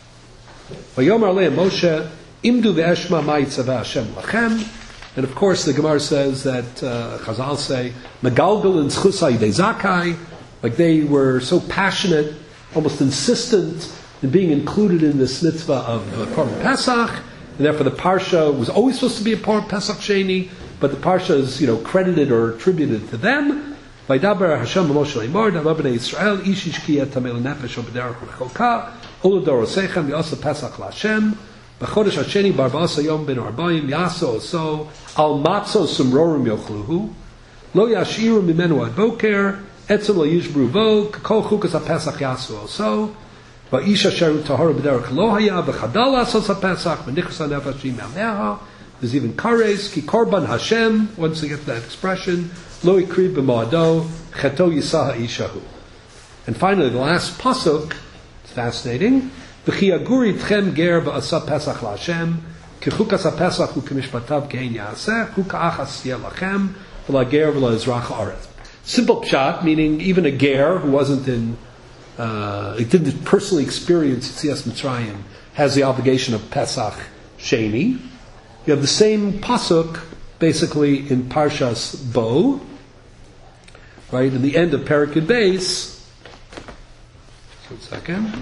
Speaker 1: Vayomar le'em Moshe imdu ve'eshma ma'itzaveh Hashem lachem. And of course, the Gemara says that Chazal say megalgal and zchusay yidei zakai, like they were so passionate, almost insistent in being included in this mitzvah of Korban Pesach, and therefore the parsha was always supposed to be a part of Pesach Sheni. But the parsha is, credited or attributed to them. Vaydaber Hashem Moshe Leimor, Davar b'nei Yisrael, Ish ishkiya tamel nefesh b'derech l'choka, Olu dorosechem yasa Pesach l'Hashem, b'chodesh hasheni bar ba'asa yom ben arbaim yaso oso al matzo sumrorim yochluhu, lo yashiru mimenu ad boker, etzem lo yishbru bo, k'kol chukas ha-Pesach yaso oso, va'ish asher tahara b'derech lo haya, v'chadal asos ha-Pesach, v'nichus ha-nefesh yime'ameha. There's even kares, ki korban Hashem, once you get that expression, lo ikriv b'moado, cheto yisaha ishahu. And finally, the last pasuk, it's fascinating, v'chi aguri tchem ger ba'asa pesach la'Hashem, ki chukas ha-pesach hu k'mishpatav kein ya'aseh, hu ka'achas yeh lachem, v'la ger v'la ezrach ha'aretz. Simple pshat, meaning even a ger who wasn't in didn't personally experience Yetzias Mitzrayim, has the obligation of Pesach Sheni. You have the same pasuk basically in Parshas Bo, right? In the end of Perek Yud Beis. Just 1 second.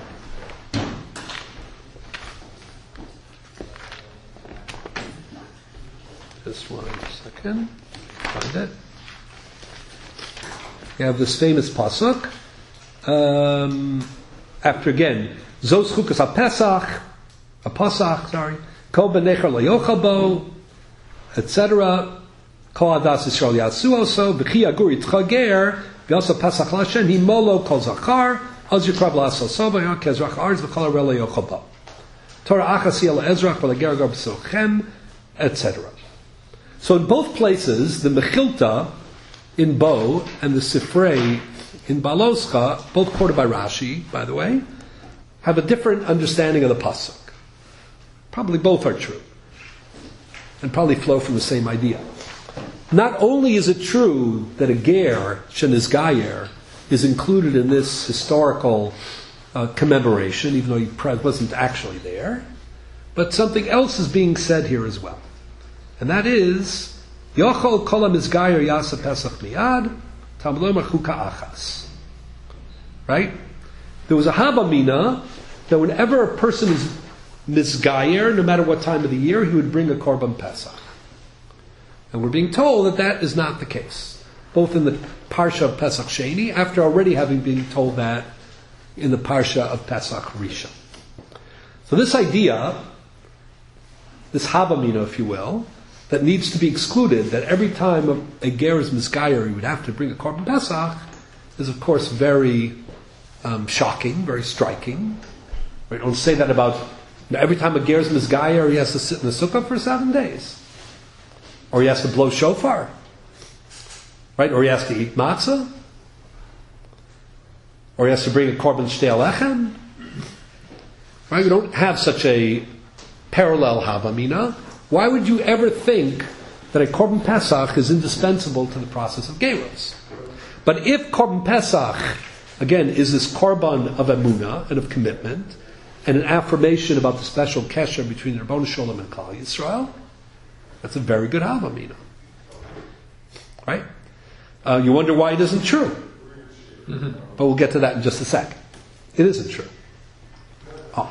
Speaker 1: Just 1 second. Find it. You have this famous pasuk. After again, Zos Chukas HaPesach, sorry, Kol B'Necher Lo Yochel Bo, etc. Kol Adas Yisrael Yasu Oso, B'chi Agur Yitcha Ger, V'Yosa Pesach L'Hashem, Himolo Kol Zachar, Az Yikrav L'Asal Soba, Kezrach Arz V'Kol Arel Lo Yochel Bo. Torah Achas Yel Ezrach V'Leger Gar B'Sochem, etc. So in both places, the Mechilta in Bo and the Sifrei in Baloscha, both quoted by Rashi, by the way, have a different understanding of the pasuk. Probably both are true, and probably flow from the same idea. Not only is it true that a ger, shenizgayer, is included in this historical commemoration, even though he wasn't actually there, but something else is being said here as well. And that is, Yochol kol ha-mizgayer yasa pesach miyad, tamlo machuka achas. Right? There was a Havamina that whenever a person is mizgayer, no matter what time of the year, he would bring a korban pesach. And we're being told that that is not the case. Both in the Parsha of Pesach Sheni, after already having been told that in the Parsha of Pesach Rishon. So this idea, this Havamina, if you will, that needs to be excluded, that every time a ger is mizgayer, he would have to bring a korban pesach, is of course very shocking, very striking. Right? Don't say that about every time a ger is mizgayer, he has to sit in the sukkah for 7 days, or he has to blow shofar, right? Or he has to eat matzah, or he has to bring a korban shtei lechem. Right? We don't have such a parallel havamina. Why would you ever think that a korban pesach is indispensable to the process of geros? But if korban pesach, again, is this korban of emunah and of commitment, and an affirmation about the special kesher between the Rebbeinu Sholem and Klal Yisrael, that's a very good havamina. Right? You wonder why it isn't true. Mm-hmm. But we'll get to that in just a second. It isn't true. Oh.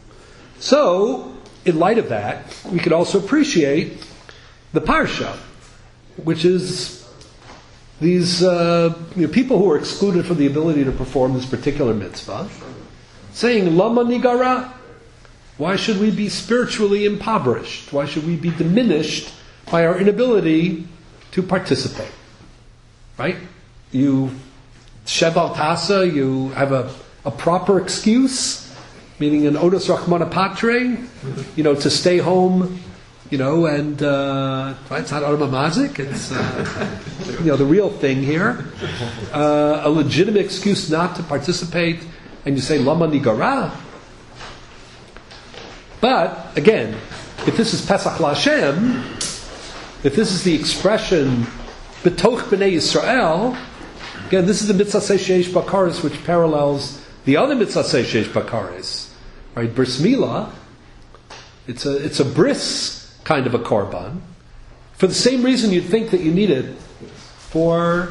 Speaker 1: So, in light of that, we could also appreciate the Parsha, which is these people who are excluded from the ability to perform this particular mitzvah, saying, Lama nigara, why should we be spiritually impoverished? Why should we be diminished by our inability to participate? Right? You sheval tasa, you have a proper excuse, meaning an odos rachmana patre, to stay home, and right, it's not Arma Mazik, it's the real thing here. A legitimate excuse not to participate, and you say Lama nigara. But again, if this is Pesach LaHashem, if this is the expression B'toch B'nei Yisrael, again, this is the mitzvah Sheish Bakaris, which parallels the other mitzvah Sheish Bakaris, right? Bris Milah. It's a bris kind of a korban, for the same reason you'd think that you need it for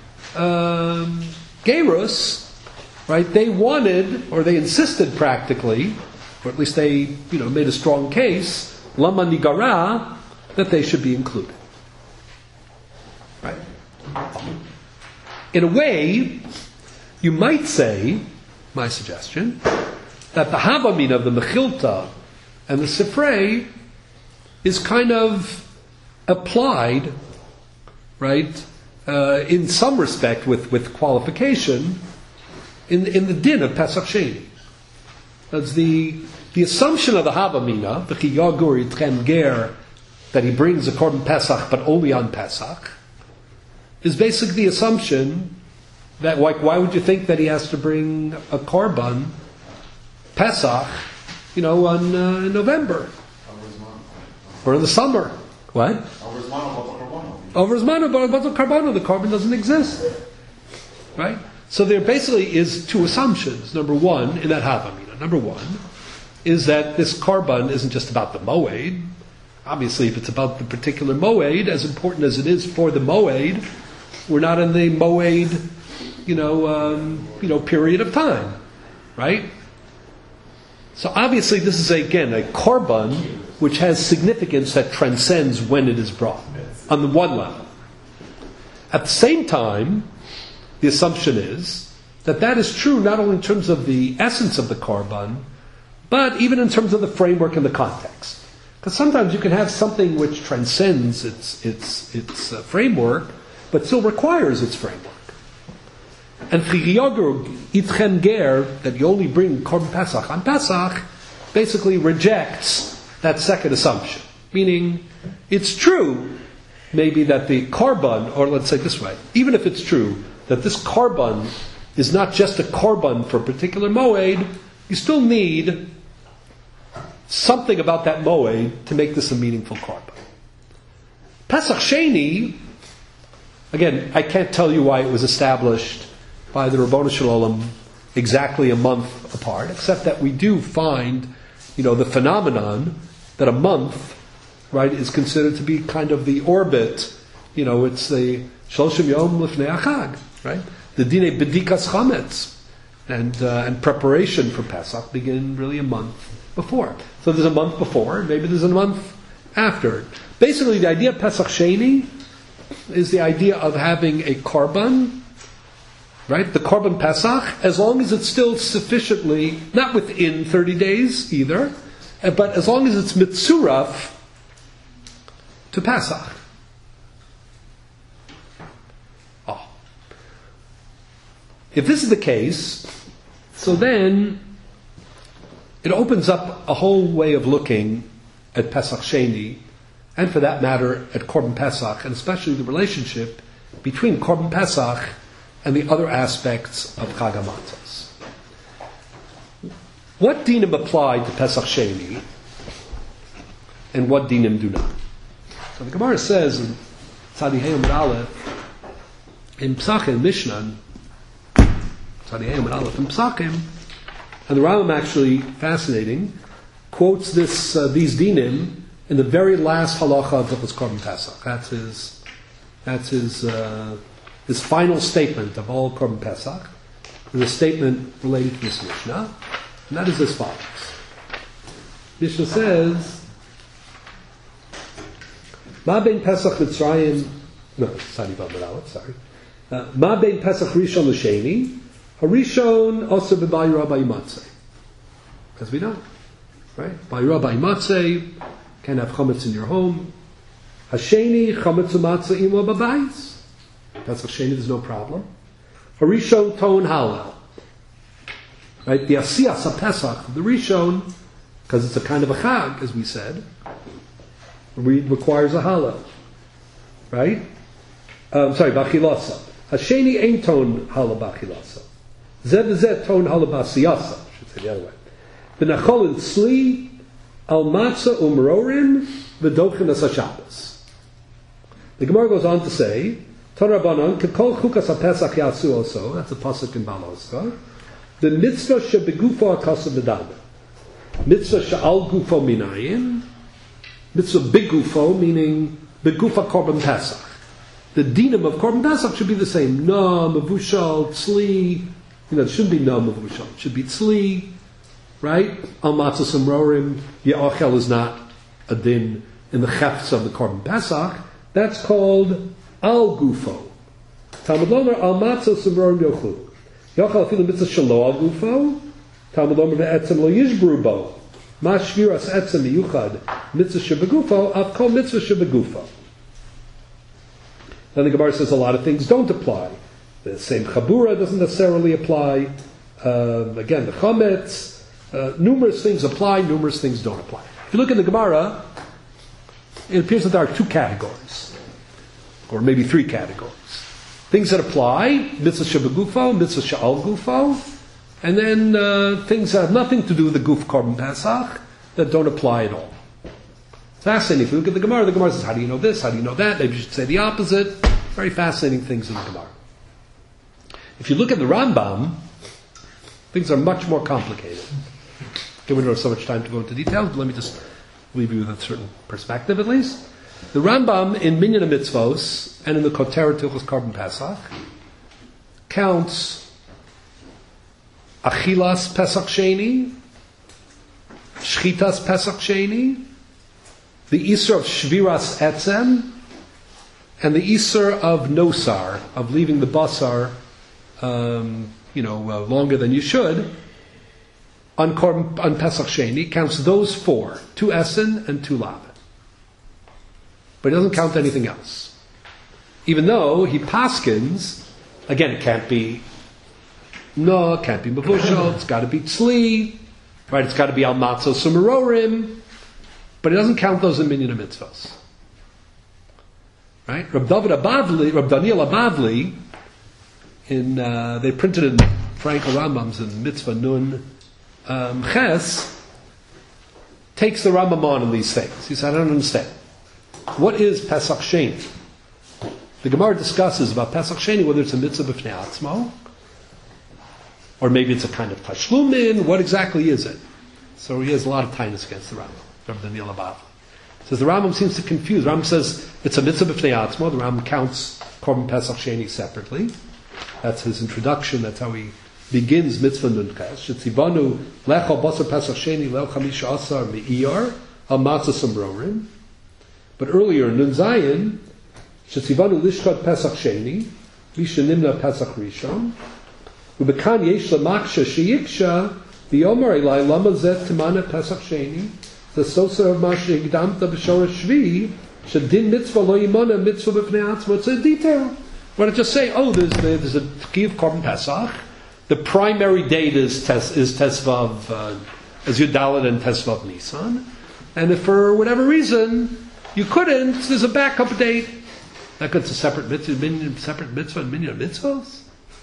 Speaker 1: gerus, right? They wanted, or they insisted practically, or at least they made a strong case, lama nigara, that they should be included. Right? In a way, you might say, my suggestion, that the Havamina of the Mechilta and the Sifrei is kind of applied, right, in some respect with qualification in the din of Pesach Sheni. That's the assumption of the Havamina, the Chiyagur Yitchen Ger, that he brings a korban Pesach but only on Pesach, is basically the assumption that why would you think that he has to bring a korban Pesach, in November or in the summer? What? Over Zmanu, but the korban doesn't exist, right? So there basically is two assumptions. Number one, in that Havamina, number one, is that this korban isn't just about the moed. Obviously, if it's about the particular moed, as important as it is for the moed, we're not in the moed, period of time, right? So obviously, this is again a korban which has significance that transcends when it is brought. On the one level, at the same time, the assumption is that is true not only in terms of the essence of the korban, but even in terms of the framework and the context. Because sometimes you can have something which transcends its framework, but still requires its framework. And Chigiyogur Itchen Ger, that you only bring Korban Pesach on Pesach, basically rejects that second assumption. Meaning, it's true, maybe that the korban, or let's say it this way, even if it's true that this korban is not just a korban for a particular moed, you still need something about that moed to make this a meaningful korban. Pesach Sheni, again, I can't tell you why it was established by the Ribbono Shel Olam exactly a month apart, except that we do find, the phenomenon that a month, right, is considered to be kind of the orbit. It's the Shloshim Yom Lifnei Achag, right? The Dinei Bedikas Chametz and preparation for Pesach begin really a month before. So there's a month before, maybe there's a month after. Basically, the idea of Pesach Sheni is the idea of having a korban, right? The korban Pesach, as long as it's still sufficiently, not within 30 days either, but as long as it's mitzuraf to Pesach. If this is the case, so then it opens up a whole way of looking at Pesach Sheni, and for that matter, at Korban Pesach, and especially the relationship between Korban Pesach and the other aspects of Chag HaMatzos. What dinim apply to Pesach Sheni, and what dinim do not? So the Gemara says in Tzadi Hey Amud Aleph, in Psachim, Mishnah, Tzadi Hey Amud Aleph in Psachim, and the Rambam actually, fascinating, quotes these dinim in the very last halacha of Hilchos Korban Pesach. That's his final statement of all Korban Pesach. There's a statement relating to this Mishnah, and that is as follows. Mishnah says, Ma bein Pesach Mitzrayim, sorry. Ma bein Pesach Rishon l'Sheni, Harishon also b'Bayira Ba'imatzeh. As we know, right? Bayira Ba'imatzeh, can't have chametz in your home. Hasheni chametz u'matzeh imo b'bayis. Pesach Sheni, there's no problem. Harishon ton halal. Right? The asiyas HaPesach, the Rishon, because it's a kind of a chag, as we said, requires a halal. Right? Bachilasa. Hasheni ain't ton halal bachilasa. Zeh v'zeh ton halal b'asiyasa. I should say the other way. V'nachol and sli al matzah umrorim v'dochin as HaShabbos. The Gemara goes on to say, Torabanan kekol chukas HaPesach yasu also. That's a pasuk in Baloska. The mitzvah shebegufo akasa b'dada. Mitzvah she'al gufo minayin. Mitzvah bigufo, meaning begufa korban Pesach. The dinim of korban Pesach should be the same. No, mavushal, tzli. It shouldn't be no mavushal. It should be tzli, right? Al matzah samrorim. Ye'achel is not a din in the chefs of the korban Pesach. That's called al gufo. Talmud Lomer al matzah samrorim yochlu. Yochel afilu mitzvah shelo al gufo. Talmud Lomer ve'etzem lo yishbru bo. Ma shviras etzem miyuchad mitzvah shebegufo av kol mitzvah shebegufo. Then the Gemara says a lot of things don't apply. The same chabura doesn't necessarily apply. Again, the chametz. Numerous things apply, numerous things don't apply. If you look at the Gemara, it appears that there are two categories, or maybe three categories. Things that apply, mitzvah shebegufo, mitzvah she'al gufo, and then things that have nothing to do with the guf korban Pesach that don't apply at all. It's fascinating. If you look at the Gemara says, how do you know this? How do you know that? Maybe you should say the opposite. Very fascinating things in the Gemara. If you look at the Rambam, things are much more complicated. Okay, we don't have so much time to go into details, but let me just leave you with a certain perspective at least. The Rambam in Minyan HaMitzvos and in the Koteret Hilchos Korban Pesach counts Achilas Pesach Sheni, Shchitas Pesach Sheni, the Isser of Shviras Etzem, and the Isser of Nosar, of leaving the Basar longer than you should, on Pesach Sheni, counts those 4, 2 Essen and 2 Lav. But he doesn't count anything else. Even though he paskins, again, it can't be no, it can't be mavushal, it's got to be tzli, right? It's got to be al matzos sumerorim, but it doesn't count those in minyan mitzvos. Right? Rab Daniel Abavli, they printed in Frankel Rambams in Mitzvah Nun Ches, takes the Rambam on in these things. He said, I don't understand. What is Pesach Sheni? The Gemara discusses about Pesach Sheni, whether it's a mitzvah b'fnei atzmo, or maybe it's a kind of tashlumin. What exactly is it? So he has a lot of tightness against the Rambam, Rabbi Daniel Abavli. Says the Rambam seems to confuse. The Rambam says it's a mitzvah b'fnei atzmo. The Rambam counts Korban Pesach Sheni separately. That's his introduction. That's how he begins mitzvah nunkas. Shetzivanu lechol basar Pesach Sheni lel chamisha asar me'iyar al matzah samrorim. But earlier, Nun Zayin, Shetzivanu lishchad Pesach Sheni, Lishanimna Pesach Rishon, Ubekan yesh lamaksha sheyiksha, V'yomar elai lama zet timana Pesach Sheni, the sosa of masha higdamta b'shor shvi, shadin mitzvah lo yimana mitzvah b'pnei atzmo. It's a detail. Why don't just say, there's a key of Korban Pesach. The primary date is Tesvav, as Yudalit and Tesvav Nisan. And if for whatever reason you couldn't, there's a backup date. That gets a separate mitzvah and minyan mitzvahs.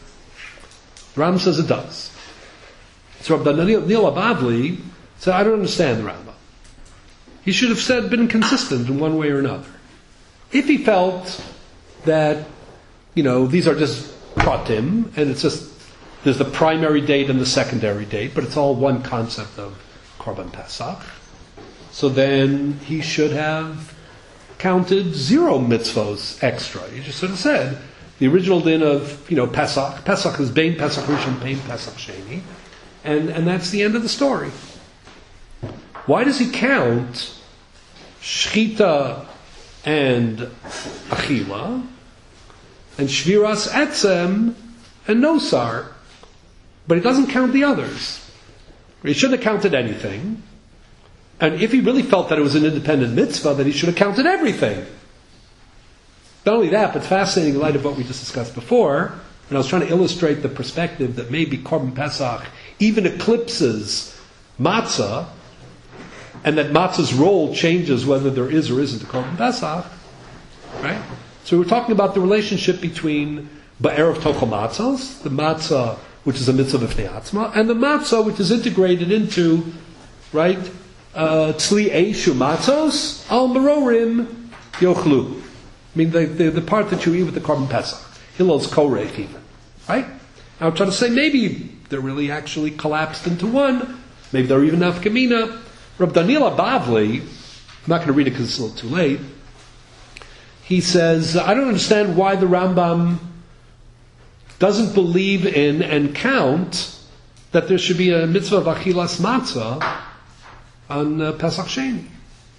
Speaker 1: The Rambam says it does. So Rabbi Daniel Abavli said, I don't understand the Rambam. He should have been consistent in one way or another. If he felt that, these are just pratim, and it's just, there's the primary date and the secondary date, but it's all one concept of Korban Pesach, so then he should have counted 0 mitzvos extra. He just sort of said, the original din of, Pesach is Bein Pesach Rishon, Bein Pesach Sheni, and that's the end of the story. Why does he count Shchita and Achila, and Shviras Etzem and Nosar, but he doesn't count the others? He shouldn't have counted anything. And if he really felt that it was an independent mitzvah, then he should have counted everything. Not only that, but fascinating in light of what we just discussed before, and I was trying to illustrate the perspective that maybe Korban Pesach even eclipses matzah, and that matzah's role changes whether there is or isn't a Korban Pesach, right? So we're talking about the relationship between Ba'erev Tochel Matzos, the matzah which is a mitzvah b'fnei atzma, and the matzah which is integrated into, right, tzli eishu matzos al merorim yochlu. I mean the part that you eat with the Korban Pesach, Hillel's korech even, right? Now I'm trying to say maybe they're really actually collapsed into one. Maybe they're even nafkamina. Rabbi Daniel Abavli, I'm not going to read it because it's a little too late. He says, I don't understand why the Rambam doesn't believe in and count that there should be a mitzvah of achilas matzah on Pesach Sheni.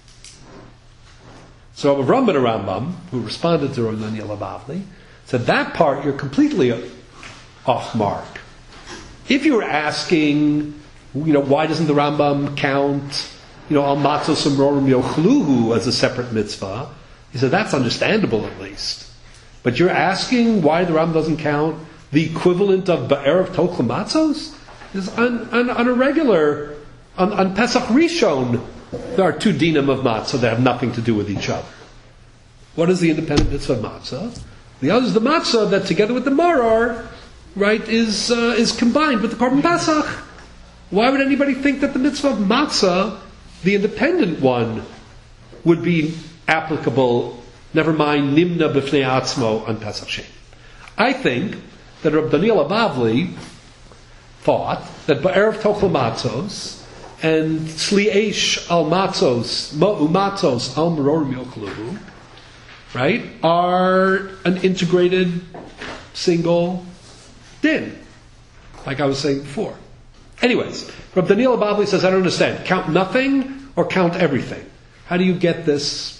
Speaker 1: So Rabbi Rambam, who responded to Rabbi Daniel Abavli, said that part you're completely off mark. If you were asking, why doesn't the Rambam count, al matzos amrorim yochluhu as a separate mitzvah? He said that's understandable at least. But you're asking why the Rambam doesn't count the equivalent of Ba'erev Tochel Matzos? On a regular, on Pesach Rishon, there are 2 dinim of matzah that have nothing to do with each other. What is the independent mitzvah of matzah? The other is the matzah that together with the marar, right, is combined with the Korban Pesach. Why would anybody think that the mitzvah of matzah, the independent one, would be applicable, never mind nimna b'fnei atzmo on Pesach Sheni? I think that Reb Daniel Abavli thought that Ba'erev Tochel Matzos and Tzli Eish al Matzos, Mo'u Matzos al Merorim Yochluhu, right, are an integrated single din, like I was saying before. Anyways, Reb Daniel Abavli says, I don't understand. Count nothing or count everything? How do you get this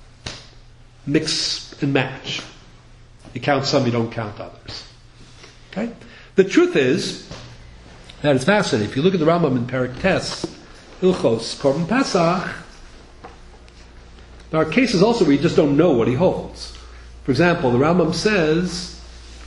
Speaker 1: mix and match? You count some, you don't count others. Okay? The truth is that it's fascinating. If you look at the Rambam in Perek Tes, Ilchos Korban Pesach, there are cases also where you just don't know what he holds. For example, the Rambam says,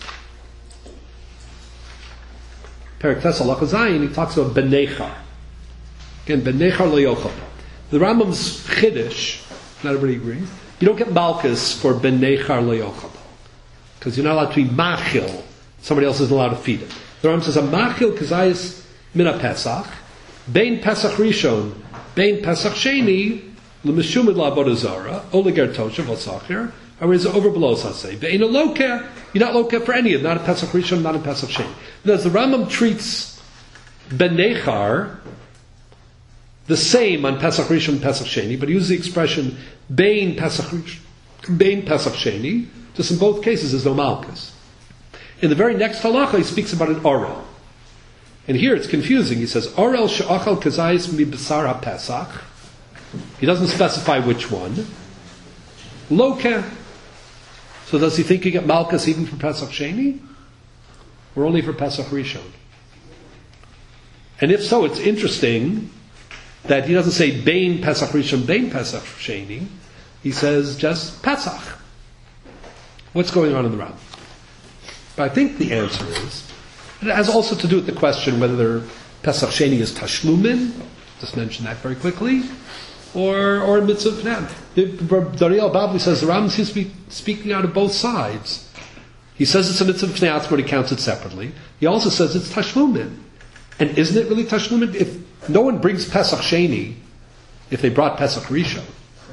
Speaker 1: Perek Tes Halacha Zayin, he talks about Ben Nechar. Again, Ben Nechar Le'yochel. The Rambam's Chiddush, not everybody agrees, you don't get Malchus for Ben Nechar Le'yochel. Because you're not allowed to be machil. Somebody else isn't allowed to feed it. The Rambam says, a machil kazayis mina pesach, bein pesach rishon, bein pesach sheni, l'meshumid la'avodah zara, o l'ger toshav l'sachir, or is it over below saseh? Bein a lokeh, you're not lokeh for any of it, not a pesach rishon, not a pesach sheni. Because the Rambam treats ben nechar the same on pesach rishon and pesach sheni, but he uses the expression bein pesach rishon, bein pesach sheni, just in both cases there's no malchus. In the very next halacha, he speaks about an orel. And here it's confusing. He says, orel she'achal kazayis mi b'sar ha-pesach. He doesn't specify which one. Lokeh. So does he think you get malchus even for Pesach Sheni? Or only for Pesach Rishon? And if so, it's interesting that he doesn't say Bein Pesach Rishon, Bein Pesach Sheni. He says just Pesach. What's going on in the Rambam? But I think the answer is, it has also to do with the question whether Pesach Sheni is Tashlumin, just mention that very quickly, or Mitzvah Pnei. Dariel Babli says the Rambam seems to be speaking out of both sides. He says it's a Mitzvah Pnei, but he counts it separately. He also says it's Tashlumin. And isn't it really Tashlumin? If no one brings Pesach Sheni, if they brought Pesach Rishon.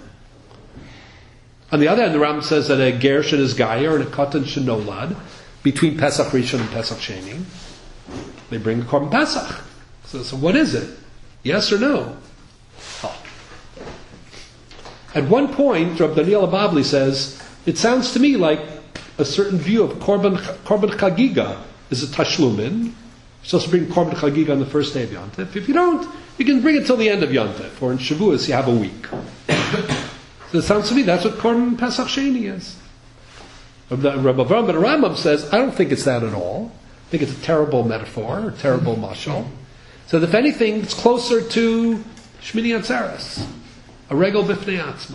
Speaker 1: On the other hand, the Rambam says that a ger is Gayer and a katan shenolad, between Pesach Rishon and Pesach Sheni, they bring a Korban Pesach. So what is it? Yes or no? Oh. At one point, Rabbi Daniel Ababli says, it sounds to me like a certain view of Korban Chagiga is a Tashlumin. You're supposed to bring Korban Chagiga on the first day of Yontif. If you don't, you can bring it till the end of Yontif. Or in Shavuos, you have a week. So it sounds to me that's what Korban Pesach Sheni is. Rabbi Avram ben Rambam says, I don't think it's that at all. I think it's a terrible metaphor, a terrible mashal. So if anything, it's closer to Shmini Atzeres, a regel b'fnei atzma.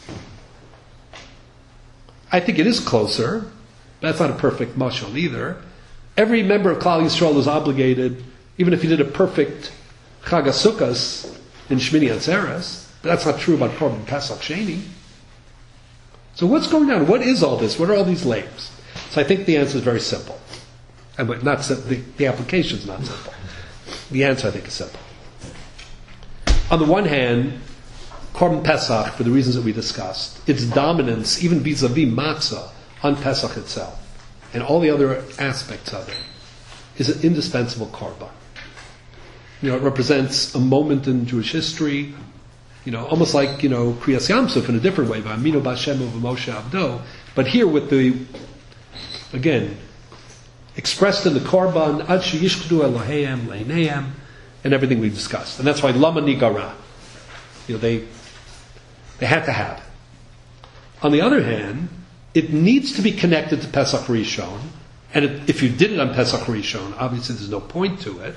Speaker 1: I think it is closer. That's not a perfect mashal either. Every member of Klal Yisrael is obligated, even if he did a perfect Chag HaSukkos in Shmini Atzeres. But that's not true about Korban Pesach Sheni. So what's going on? What is all this? What are all these layers? So I think the answer is very simple. But not the application is not simple. The answer, I think, is simple. On the one hand, Korban Pesach, for the reasons that we discussed, its dominance, even vis-a-vis matzah, on Pesach itself, and all the other aspects of it, is an indispensable korban. It represents a moment in Jewish history, almost like, Kriyas Yamsuf in a different way, V'aminu b'Hashem u'v'Moshe Avdo. But here with again, expressed in the Korban, Ad she'yishchdu Eloheim le'neihem, and everything we've discussed. And that's why Lama Nigara. They had to have it. On the other hand, it needs to be connected to Pesach Rishon, and if you did it on Pesach Rishon, obviously there's no point to it.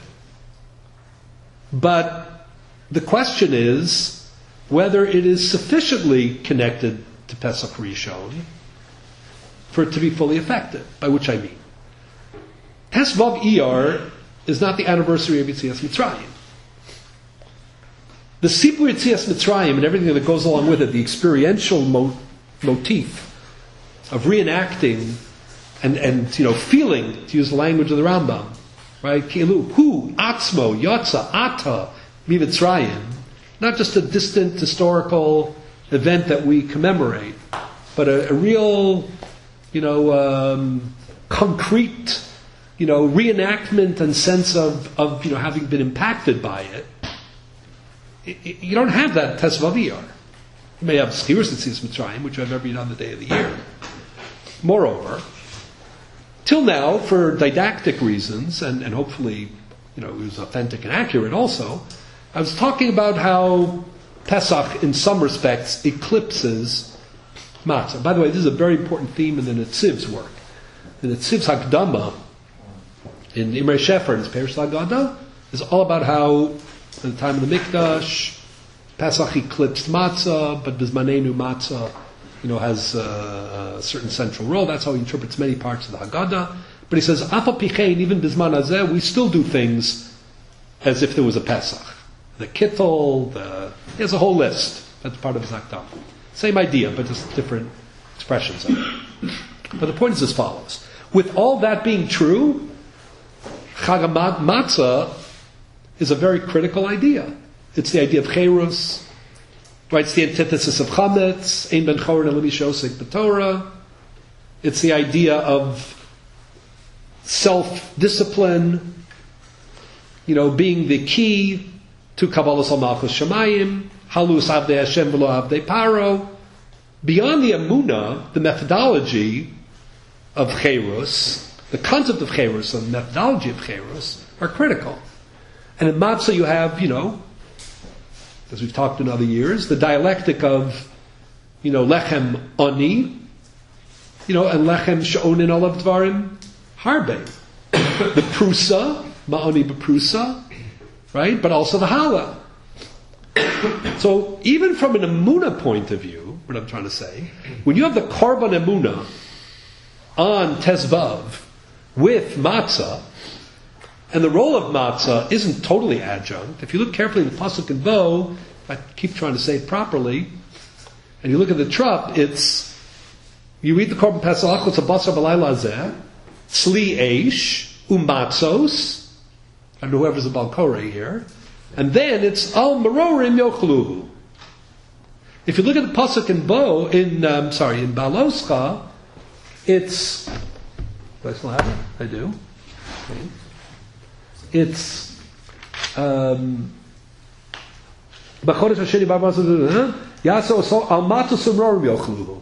Speaker 1: But the question is whether it is sufficiently connected to Pesach Rishon for it to be fully effective, by which I mean. Tes Vav Iyar is not the anniversary of Yetzias Mitzrayim. The Sipur Yetzias Mitzrayim and everything that goes along with it, the experiential motif of reenacting and feeling, to use the language of the Rambam, right? Kilu, hu, atzmo, yotza, ata, mitzrayim. Not just a distant historical event that we commemorate, but a real, concrete reenactment and sense of having been impacted by it. You don't have that Tesvav Iyar. You may have Skiris Yetzias Mitzrayim, which you have every other day of the year. Moreover, till now, for didactic reasons, and hopefully, it was authentic and accurate also, I was talking about how Pesach, in some respects, eclipses Matzah. By the way, this is a very important theme in the Netziv's work. The Netziv's Hakdama, in Imre Shefer, in his Perush Haggadah, is all about how, at the time of the Mikdash, Pesach eclipsed Matzah, but Bizmanenu Matzah, has a certain central role. That's how he interprets many parts of the Haggadah. But he says, Afa Pichein, even Bizman Hazeh, we still do things as if there was a Pesach. The Kittel, he has a whole list. That's part of his Hakdama. Same idea, but just different expressions of it. But the point is as follows. With all that being true, Chag Matzah is a very critical idea. It's the idea of Cherus, right? It's the antithesis of Chametz, Ein Ben Chorin Elim Yishosek B'Torah. It's the idea of self-discipline, being the key to Kabbalas al Malchus Shemayim, Halus Avdei Hashem V'lo Avdei Paro. Beyond the Emunah, the methodology of Cherus, the concept of Cherus and the methodology of Cherus are critical. And in Matzah you have, as we've talked in other years, the dialectic of, Lechem Oni, and Lechem She'onin Olav Dvarim Harbe. The Prusa, Ma'oni B'Prusa, right? But also the Hala. So even from an Emunah point of view, what I'm trying to say, when you have the Korban Emunah on Tezvav with Matzah, and the role of Matzah isn't totally adjunct. If you look carefully in the Pasuk and Bo, I keep trying to say it properly, and you look at the Trup, you read the Korban Pesach, it's a Basar B'Layla Zeh, Tzli Eish, Umatzos, and whoever's a Balkore here, and then it's Al Marorim Yochluhu. If you look at the Pasuk in Bo, in Baloscha, it's, do I still have it? I do. Okay. It's B'chodesh Hasheni B'Matzah Yasa Oso Al Matzos Umarorim Yochluhu.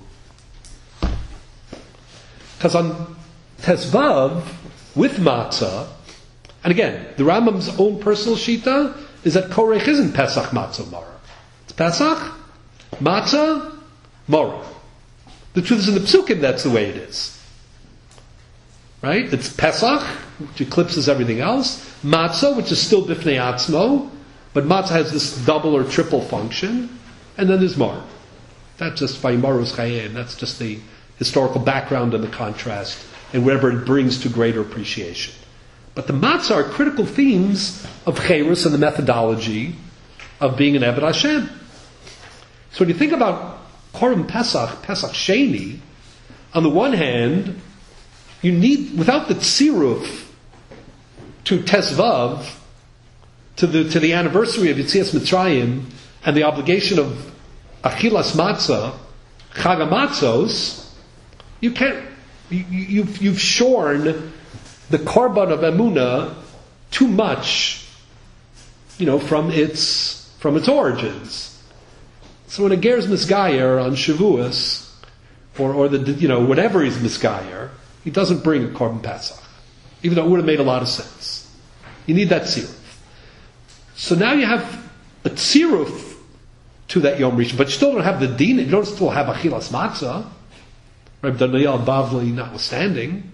Speaker 1: Because on Tezvav, with Matzah, and again, the Rambam's own personal shita is that Korech isn't Pesach, Matzah, Mara. It's Pesach, Matzah, Mara. The truth is in the Psukim, that's the way it is. Right? It's Pesach, which eclipses everything else. Matzah, which is still Bifnei Atzmo, but Matzah has this double or triple function. And then there's Mara. That's just Vayimarus Chayim. That's just the historical background and the contrast, and whatever it brings to greater appreciation. But the Matzah are critical themes of Cherus and the methodology of being an Eved Hashem. So when you think about Korban Pesach, Pesach Sheni, on the one hand, you need, without the tziruf to Tezvav, to the anniversary of Yetzias Mitzrayim, and the obligation of Achilas Matzah, Chag HaMatzos, you can't, you've shorn the Korban of Emunah too much, from its origins. So when a ger is misgayer on Shavuos, or the whatever he's misgayer, he doesn't bring a Korban Pesach, even though it would have made a lot of sense. You need that tziruf. So now you have a tziruf to that Yom Rishon, but you still don't have the din. You don't still have Achilas Matzah, Reb Daniel Bavli notwithstanding,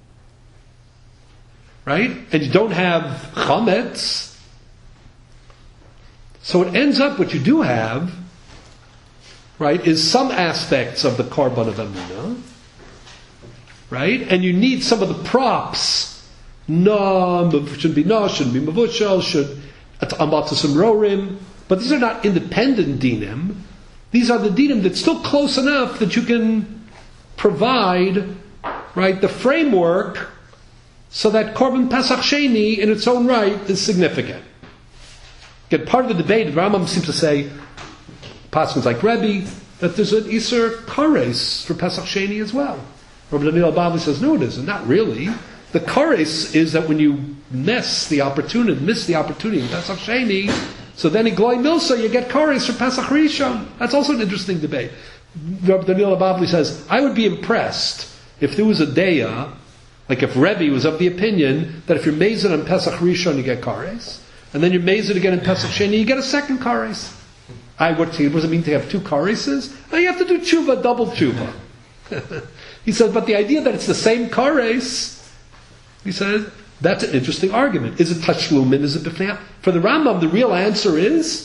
Speaker 1: right? And you don't have Chametz. So it ends up, what you do have, right, is some aspects of the Korban of Emunah, right? And you need some of the props. Shouldn't be Mavushal, should Amatzos Rorim. But these are not independent dinim. These are the dinim that's still close enough that you can provide, right, the framework so that Korban Pesach Sheni in its own right is significant. Again, part of the debate, the Rambam seems to say, Paschals like Rebbe, that there's an Iser Kares for Pesach Sheni as well. Rabbi Daniel Bavli says, no, it isn't. Not really. The kares is that when you miss the opportunity in Pesach Sheni, so then in Gloi Milsa you get kares for Pesach Rishon. That's also an interesting debate. Rabbi Daniel Abavli says, I would be impressed if there was a daya, like if Rebbe was of the opinion that if you're mazed on Pesach Rishon you get kares, and then you're mazed again in Pesach Sheni you get a second kares. What does it mean to have two kareses? You have to do tshuva, double tshuva. He says, but the idea that it's the same kares, he says, that's an interesting argument. Is it tashlumin? Is it b'fnei? For the Rambam, the real answer is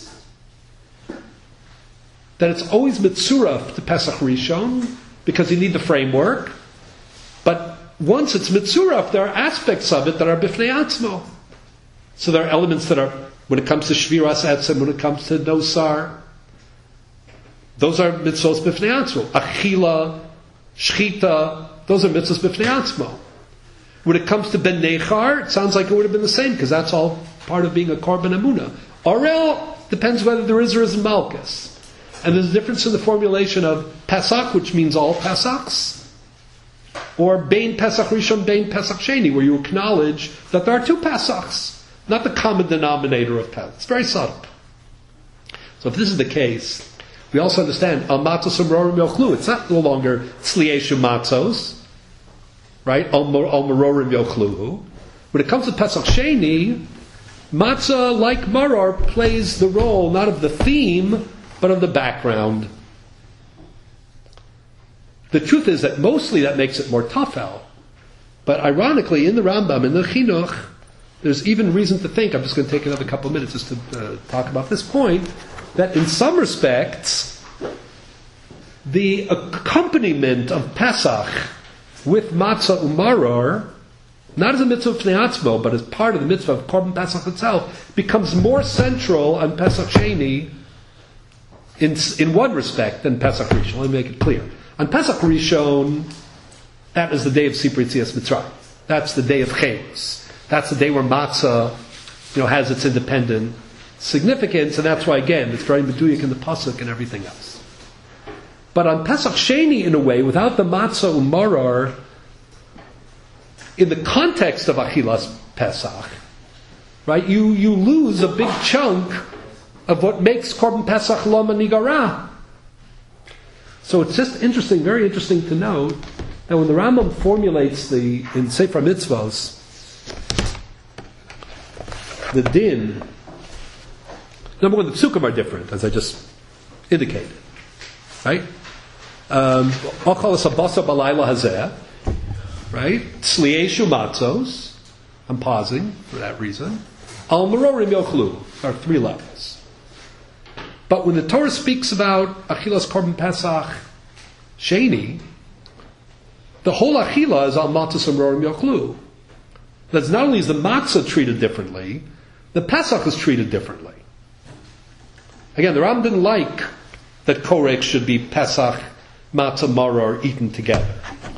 Speaker 1: that it's always mitzuraf to Pesach Rishon because you need the framework. But once it's mitzuraf, there are aspects of it that are b'fnei atzmo. So there are elements that are, when it comes to shviras etzem, when it comes to nosar, those are mitzvos b'fnei atzmo. Achila, shchita, those are mitzvos b'fnei atzmo. When it comes to ben nechar, it sounds like it would have been the same because that's all part of being a korban amuna. Orel depends whether there is or isn't malchus. And there's a difference in the formulation of Pesach, which means all Pesachs, or Bein Pesach Rishon, Bein Pesach Sheni, where you acknowledge that there are two Pesachs, not the common denominator of Pesach. It's very subtle. So if this is the case, we also understand Al Matzos U'Merorim Yochlu. It's not no longer Tzlieshu Matzos, right? Al Merorim Yochlu. When it comes to Pesach Sheni, Matzah, like Maror, plays the role not of the theme, but of the background. The truth is that mostly that makes it more tafel. But ironically, in the Rambam, in the Chinuch, there's even reason to think, I'm just going to take another couple of minutes just to talk about this point, that in some respects, the accompaniment of Pesach with Matzah Umaror, not as a mitzvah of Pnei Atzmo, but as part of the mitzvah of Korban Pesach itself, becomes more central on Pesach Sheni in one respect than Pesach Rishon. Let me make it clear. On Pesach Rishon, that is the day of Sipur Yetzias Mitzrayim. That's the day of Chemos. That's the day where matzah, has its independent significance, and that's why, again, it's very meduyik in the pasuk and everything else. But on Pesach Sheni, in a way, without the matzah umarar, in the context of Achilas Pesach, right, you lose a big chunk of what makes Korban Pesach Loma Nigara. So it's just interesting, very interesting to note that when the Rambam formulates in Sefer Mitzvos, the din, number one, the psukim are different, as I just indicated. Right? Achalas habasa balayla hazeh, right? Tzlieshu matzos, I'm pausing for that reason. Al merorim yochlu, are 3 levels. But when the Torah speaks about Achilas Korban Pesach Sheni, the whole Achila is al matzos merorim yochlu. That's not only is the matzah treated differently, the Pesach is treated differently. Again, the Ram didn't like that korek should be Pesach, matzah, maror eaten together.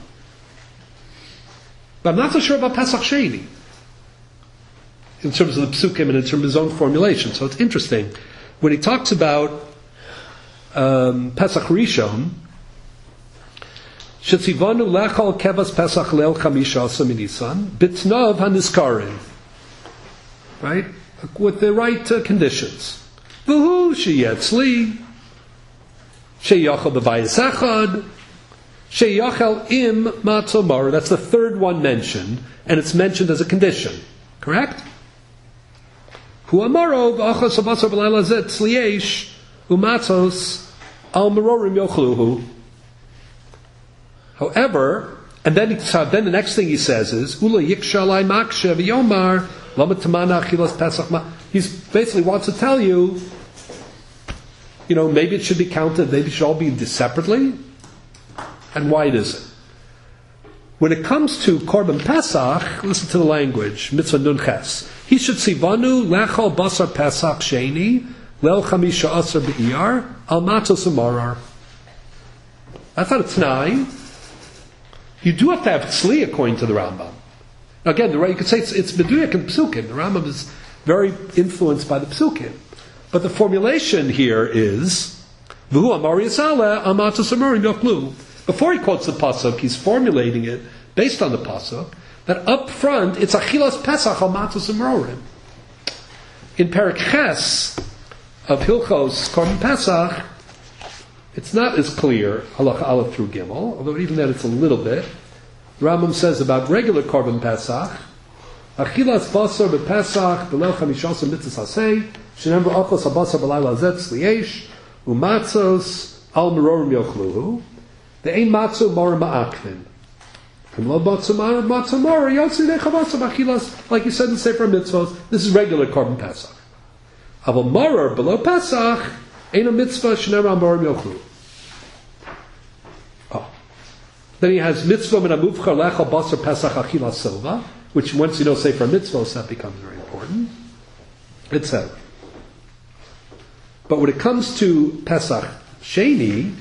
Speaker 1: But I'm not so sure about Pesach Sheni in terms of the psukim and in terms of his own formulation. So it's interesting. When he talks about Pesach Rishon, Shetzivanu lechol kevas Pesach leil chamisha asa minisan bitznav haniskarin, right, with the right conditions. V'hu sheyetzli sheyachal b'vayis echad sheyachal im matzah maror. That's the third one mentioned, and it's mentioned as a condition. Correct? Hu amaro v'achas habasar b'layla zet tzliesh umatzos al merorim yochluhu. However, and then the next thing he says is Ula yikshalai makshe v'yomar lama tamana achilas pesach ma. He basically wants to tell you, maybe it should be counted, maybe it should all be separately, and why it isn't. When it comes to Korban Pesach, listen to the language, Mitzvah Nun Ches. He should sivanu lechol basar Pesach sheni lel chamisha asar be'iyar al matzos umarar. That's not a t'nai. You do have to have tzli according to the Rambam. Now again, you could say it's meduyek and psukim. The Rambam is very influenced by the psukim. But the formulation here is V'hu amar yisale al matzos umarim yochlu. Before he quotes the pasuk, he's formulating it based on the pasuk that up front it's Achilas Pesach al Matzos U'Merorim. In Perek Ches of Hilchos Korban Pesach, it's not as clear, halacha aleph through gimel, although even then it's a little bit. The Rambam says about regular Korban Pesach, Achilas basar b'Pesach b'leil chamishasa mitzvahs hasei shenemar achos habasar b'layla hazeh tzliyesh u'matzos al merorim yochluhu ve'ein matzo mor ma'akvin and lo matzo mor yotzi nechavasa b'achilas, like you said in Sefer Mitzvos. This is regular Korban Pesach. Aval morer below Pesach ain't a mitzvah shenemar al merorim yochluhu. Then he has mitzvah min amuvchar lechal basar Pesach achilas silva, which once you know Sefer Mitzvos, that becomes very important, etc. But when it comes to Pesach Sheni,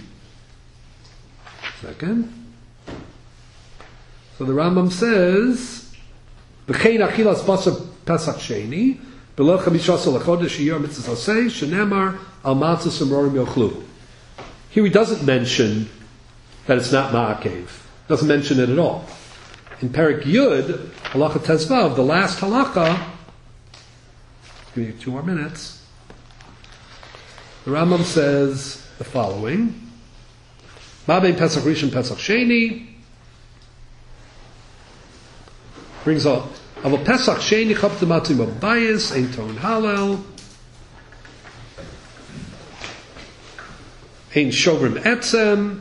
Speaker 1: second, so the Rambam says, V'chein achilas basar Pesach Sheni, b'leil chamishasa lechodesh yiyar mitzvahs hasei, shenemar al matzos u'merorim yochlu. Here he doesn't mention that it's not ma'akev. Doesn't mention it at all. In Perek Yud, halacha tezvav, the last halacha, give me 2 more minutes, the Rambam says the following, Ma'bein Pesach Rishon Pesach Sheni, brings up, Aval Pesach Sheni chapta matzim abayis, ein ton halel, ein shovrim etzem,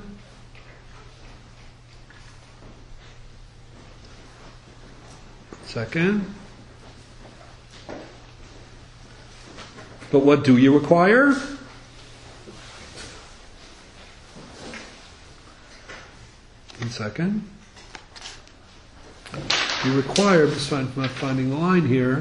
Speaker 1: second. But what do you require? One second. You require, I'm just not finding the line here.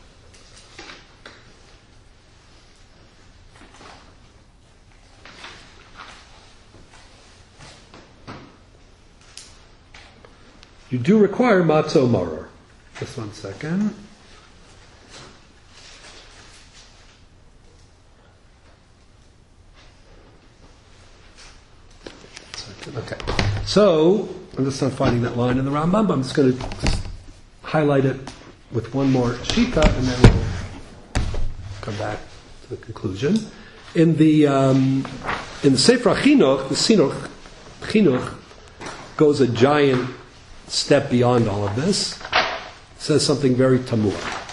Speaker 1: You do require matzo maror. Just 1 second. Okay. So, I'm just not finding that line in the Rambam, but I'm just going to highlight it with one more shita, and then we'll come back to the conclusion. In the Sefer Chinuch, the Chinuch goes a giant step beyond all of this. Says something very tamur.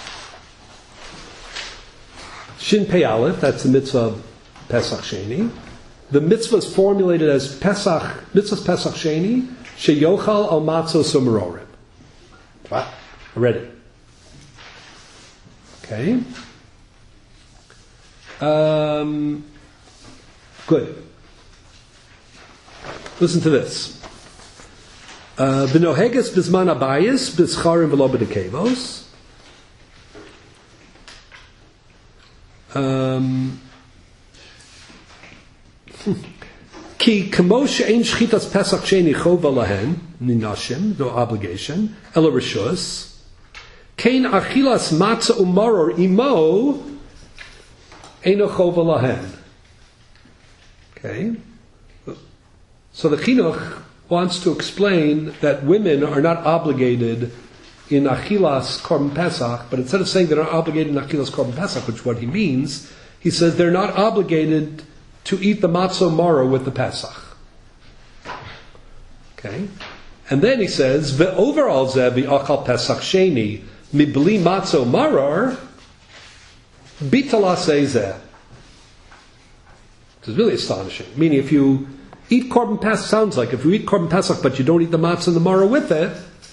Speaker 1: Shin Pei Aleph, that's the mitzvah of Pesach Sheni. The mitzvah is formulated as mitzvah Pesach Sheni, sheyochal al matzos u'merorim. What? I read it. Okay. Good. Listen to this. B'noheges b'zman abayis b'scharim v'lo b'dekevos. Ki kamo she'ein shchitas Pesach Sheni chova lahen ninashim, no obligation, ela rishus. Kein achilas matzah u'maror imo eino chova lahen. Okay. So the Chinuch wants to explain that women are not obligated in Achilas Korban Pesach, but instead of saying they're not obligated in Achilas Korban Pesach, which is what he means, he says they're not obligated to eat the matzo maror with the Pesach. Okay? And then he says, Ve'over zeh bi'achal Pesach Sheni mibli matzo maror bitala seizeh. Which is really astonishing. Meaning if you eat Korban Pesach, sounds like if you eat Korban Pesach but you don't eat the matzah and the maror with it,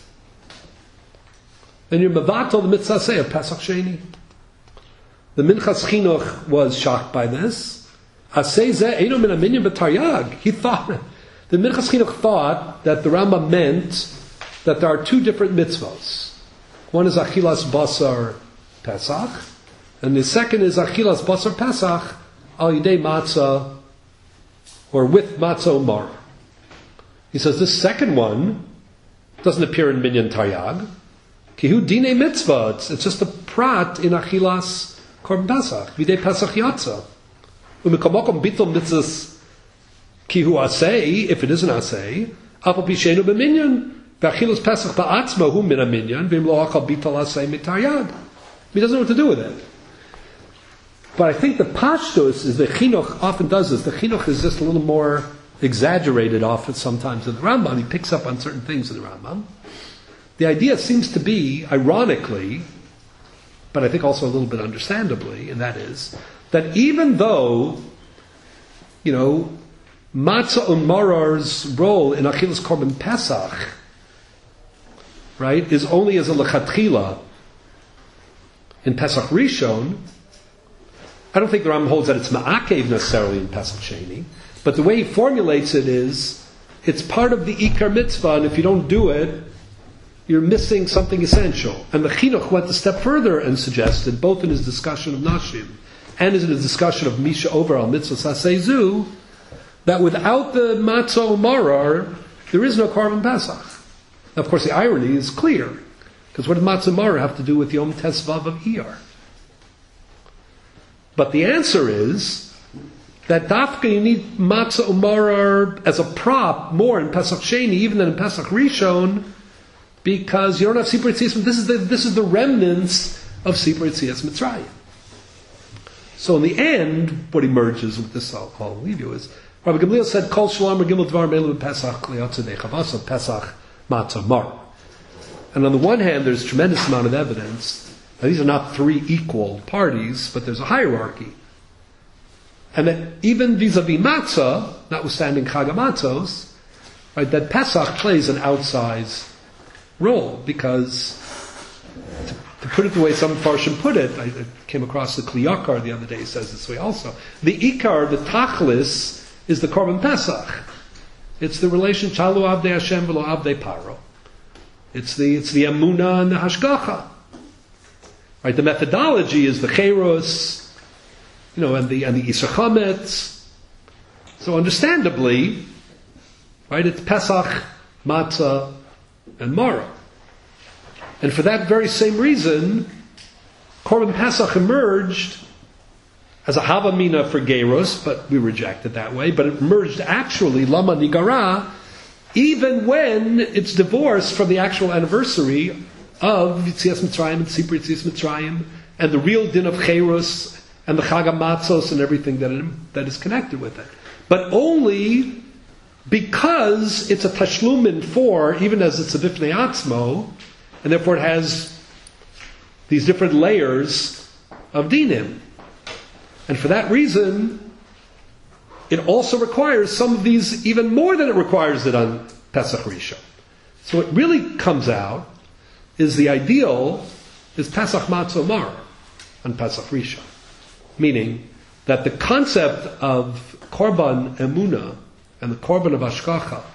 Speaker 1: then you're mevatel the mitzvah say of Pesach Sheni. The Minchas Chinuch was shocked by this. Asay zeh eino min aminyan b'taryag. He thought, the Minchas Chinuch thought that the Rambam meant that there are 2 different mitzvahs. One is Achilas Basar Pesach, and the second is Achilas Basar Pesach al yidei matzah, or with matzah mar. He says this second one doesn't appear in Minyan Taryag. Kihu dine mitzvah. It's just a prat in Achilas Korban Pesach. Videi Pesach Yatza. Umikomokom bitol mitzvahs kihu asay, if it is an asay, apal pishenu b'minyan, V'achilus Pesach ba'atzma hu min haminyan, v'im lo achal bital asay mitar yad. He doesn't know what to do with it. But I think the pashtus is the chinuch often does this. The chinuch is just a little more exaggerated often sometimes in the Rambam. He picks up on certain things in the Rambam. The idea seems to be, ironically, but I think also a little bit understandably, and that is, that even though, matzah and marar's role in Achilas Korban Pesach, right, is only as a lechatchila in Pesach Rishon, I don't think the Rambam holds that it's ma'akev necessarily in Pesach Sheni, but the way he formulates it is, it's part of the Ikar Mitzvah, and if you don't do it, you're missing something essential. And the Chinuch went a step further and suggested, both in his discussion of Nashim and in his discussion of Misha over al Mitzvah Saseizu, that without the Matzah Marar, there is no Korban Pesach. Now, of course, the irony is clear, because what does Matzah Marar have to do with Yom Tesvav of Iyar? But the answer is that dafka you need matzah umarar as a prop more in Pesach Sheni even than in Pesach Rishon, because you don't have Sipur Yetzias. This is the remnants of Sipur Yetzias Mitzrayim. So in the end, what emerges with this, I'll leave you, is Rabbi Gamliel said, "Kol Shalom Gimel Dvar Meilu Pesach Liyatzadei Chavasa Pesach Matzah Mar." And on the one hand, there's a tremendous amount of evidence. Now, these are not three equal parties, but there's a hierarchy. And that even vis-a-vis matzah, notwithstanding Chag HaMatzos, right, that Pesach plays an outsized role, because, to put it the way some Farshim put it, I came across the Kli Yakar the other day, he says this way also. The Ikar, the Tachlis, is the Korban Pesach. It's the relation Chalu Avdei Hashem V'lo Avdei Paro. It's the Emunah and the Hashgacha. Right, the methodology is the Cheiros, and the Isur Chametz. So understandably, right, it's Pesach, Matzah, and Mara. And for that very same reason, Korban Pesach emerged as a Havamina for Geiros, but we reject it that way, but it emerged actually, Lama Nigara, even when it's divorced from the actual anniversary of Yetzias Mitzrayim and Sipur Yetzias Mitzrayim and the real din of Cheiros and the Chag HaMatzos and everything that is connected with it. But only because it's a tashlumin for, even as it's a bifnei atzmo, and therefore it has these different layers of dinim. And for that reason, it also requires some of these even more than it requires it on Pesach Rishon. So what really comes out is the ideal is Pesach Matzah Mar on Pesach Rishon. Meaning that the concept of Korban Emunah and the Korban of Hashgacha,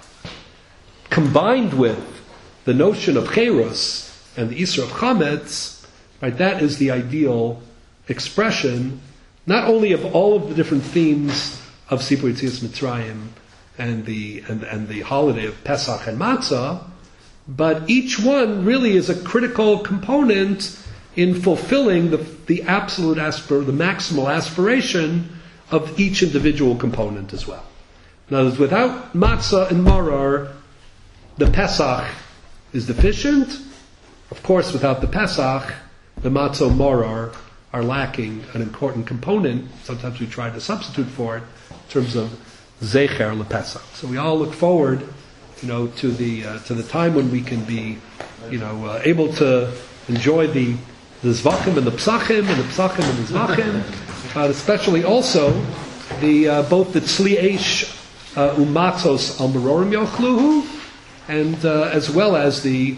Speaker 1: combined with the notion of Cheiros and the Isur of Chametz, right, that is the ideal expression, not only of all of the different themes of Sipur Yetzias Mitzrayim and the holiday of Pesach and Matzah, but each one really is a critical component in fulfilling the absolute the maximal aspiration of each individual component as well. In other words, without Matzah and Marar, the Pesach is deficient. Of course, without the Pesach, the Matzah and Marar are lacking an important component. Sometimes we try to substitute for it in terms of Zecher LePesach. So we all look forward, to the time when we can be, able to enjoy the Zvachim and the Psachim and the Psachim and the Zvachim, but especially also both the Tzli Eish Umatzos Al Merorim Yochluhu, and as well as the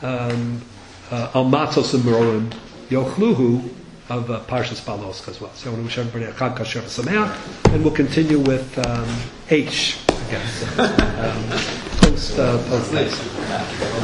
Speaker 1: Al Matzos and Merorim Yochluhu of Parshas Palos as well. So I want to wish everybody a Chag Kasher V'Sameach, and we'll continue with Eish again. Post this.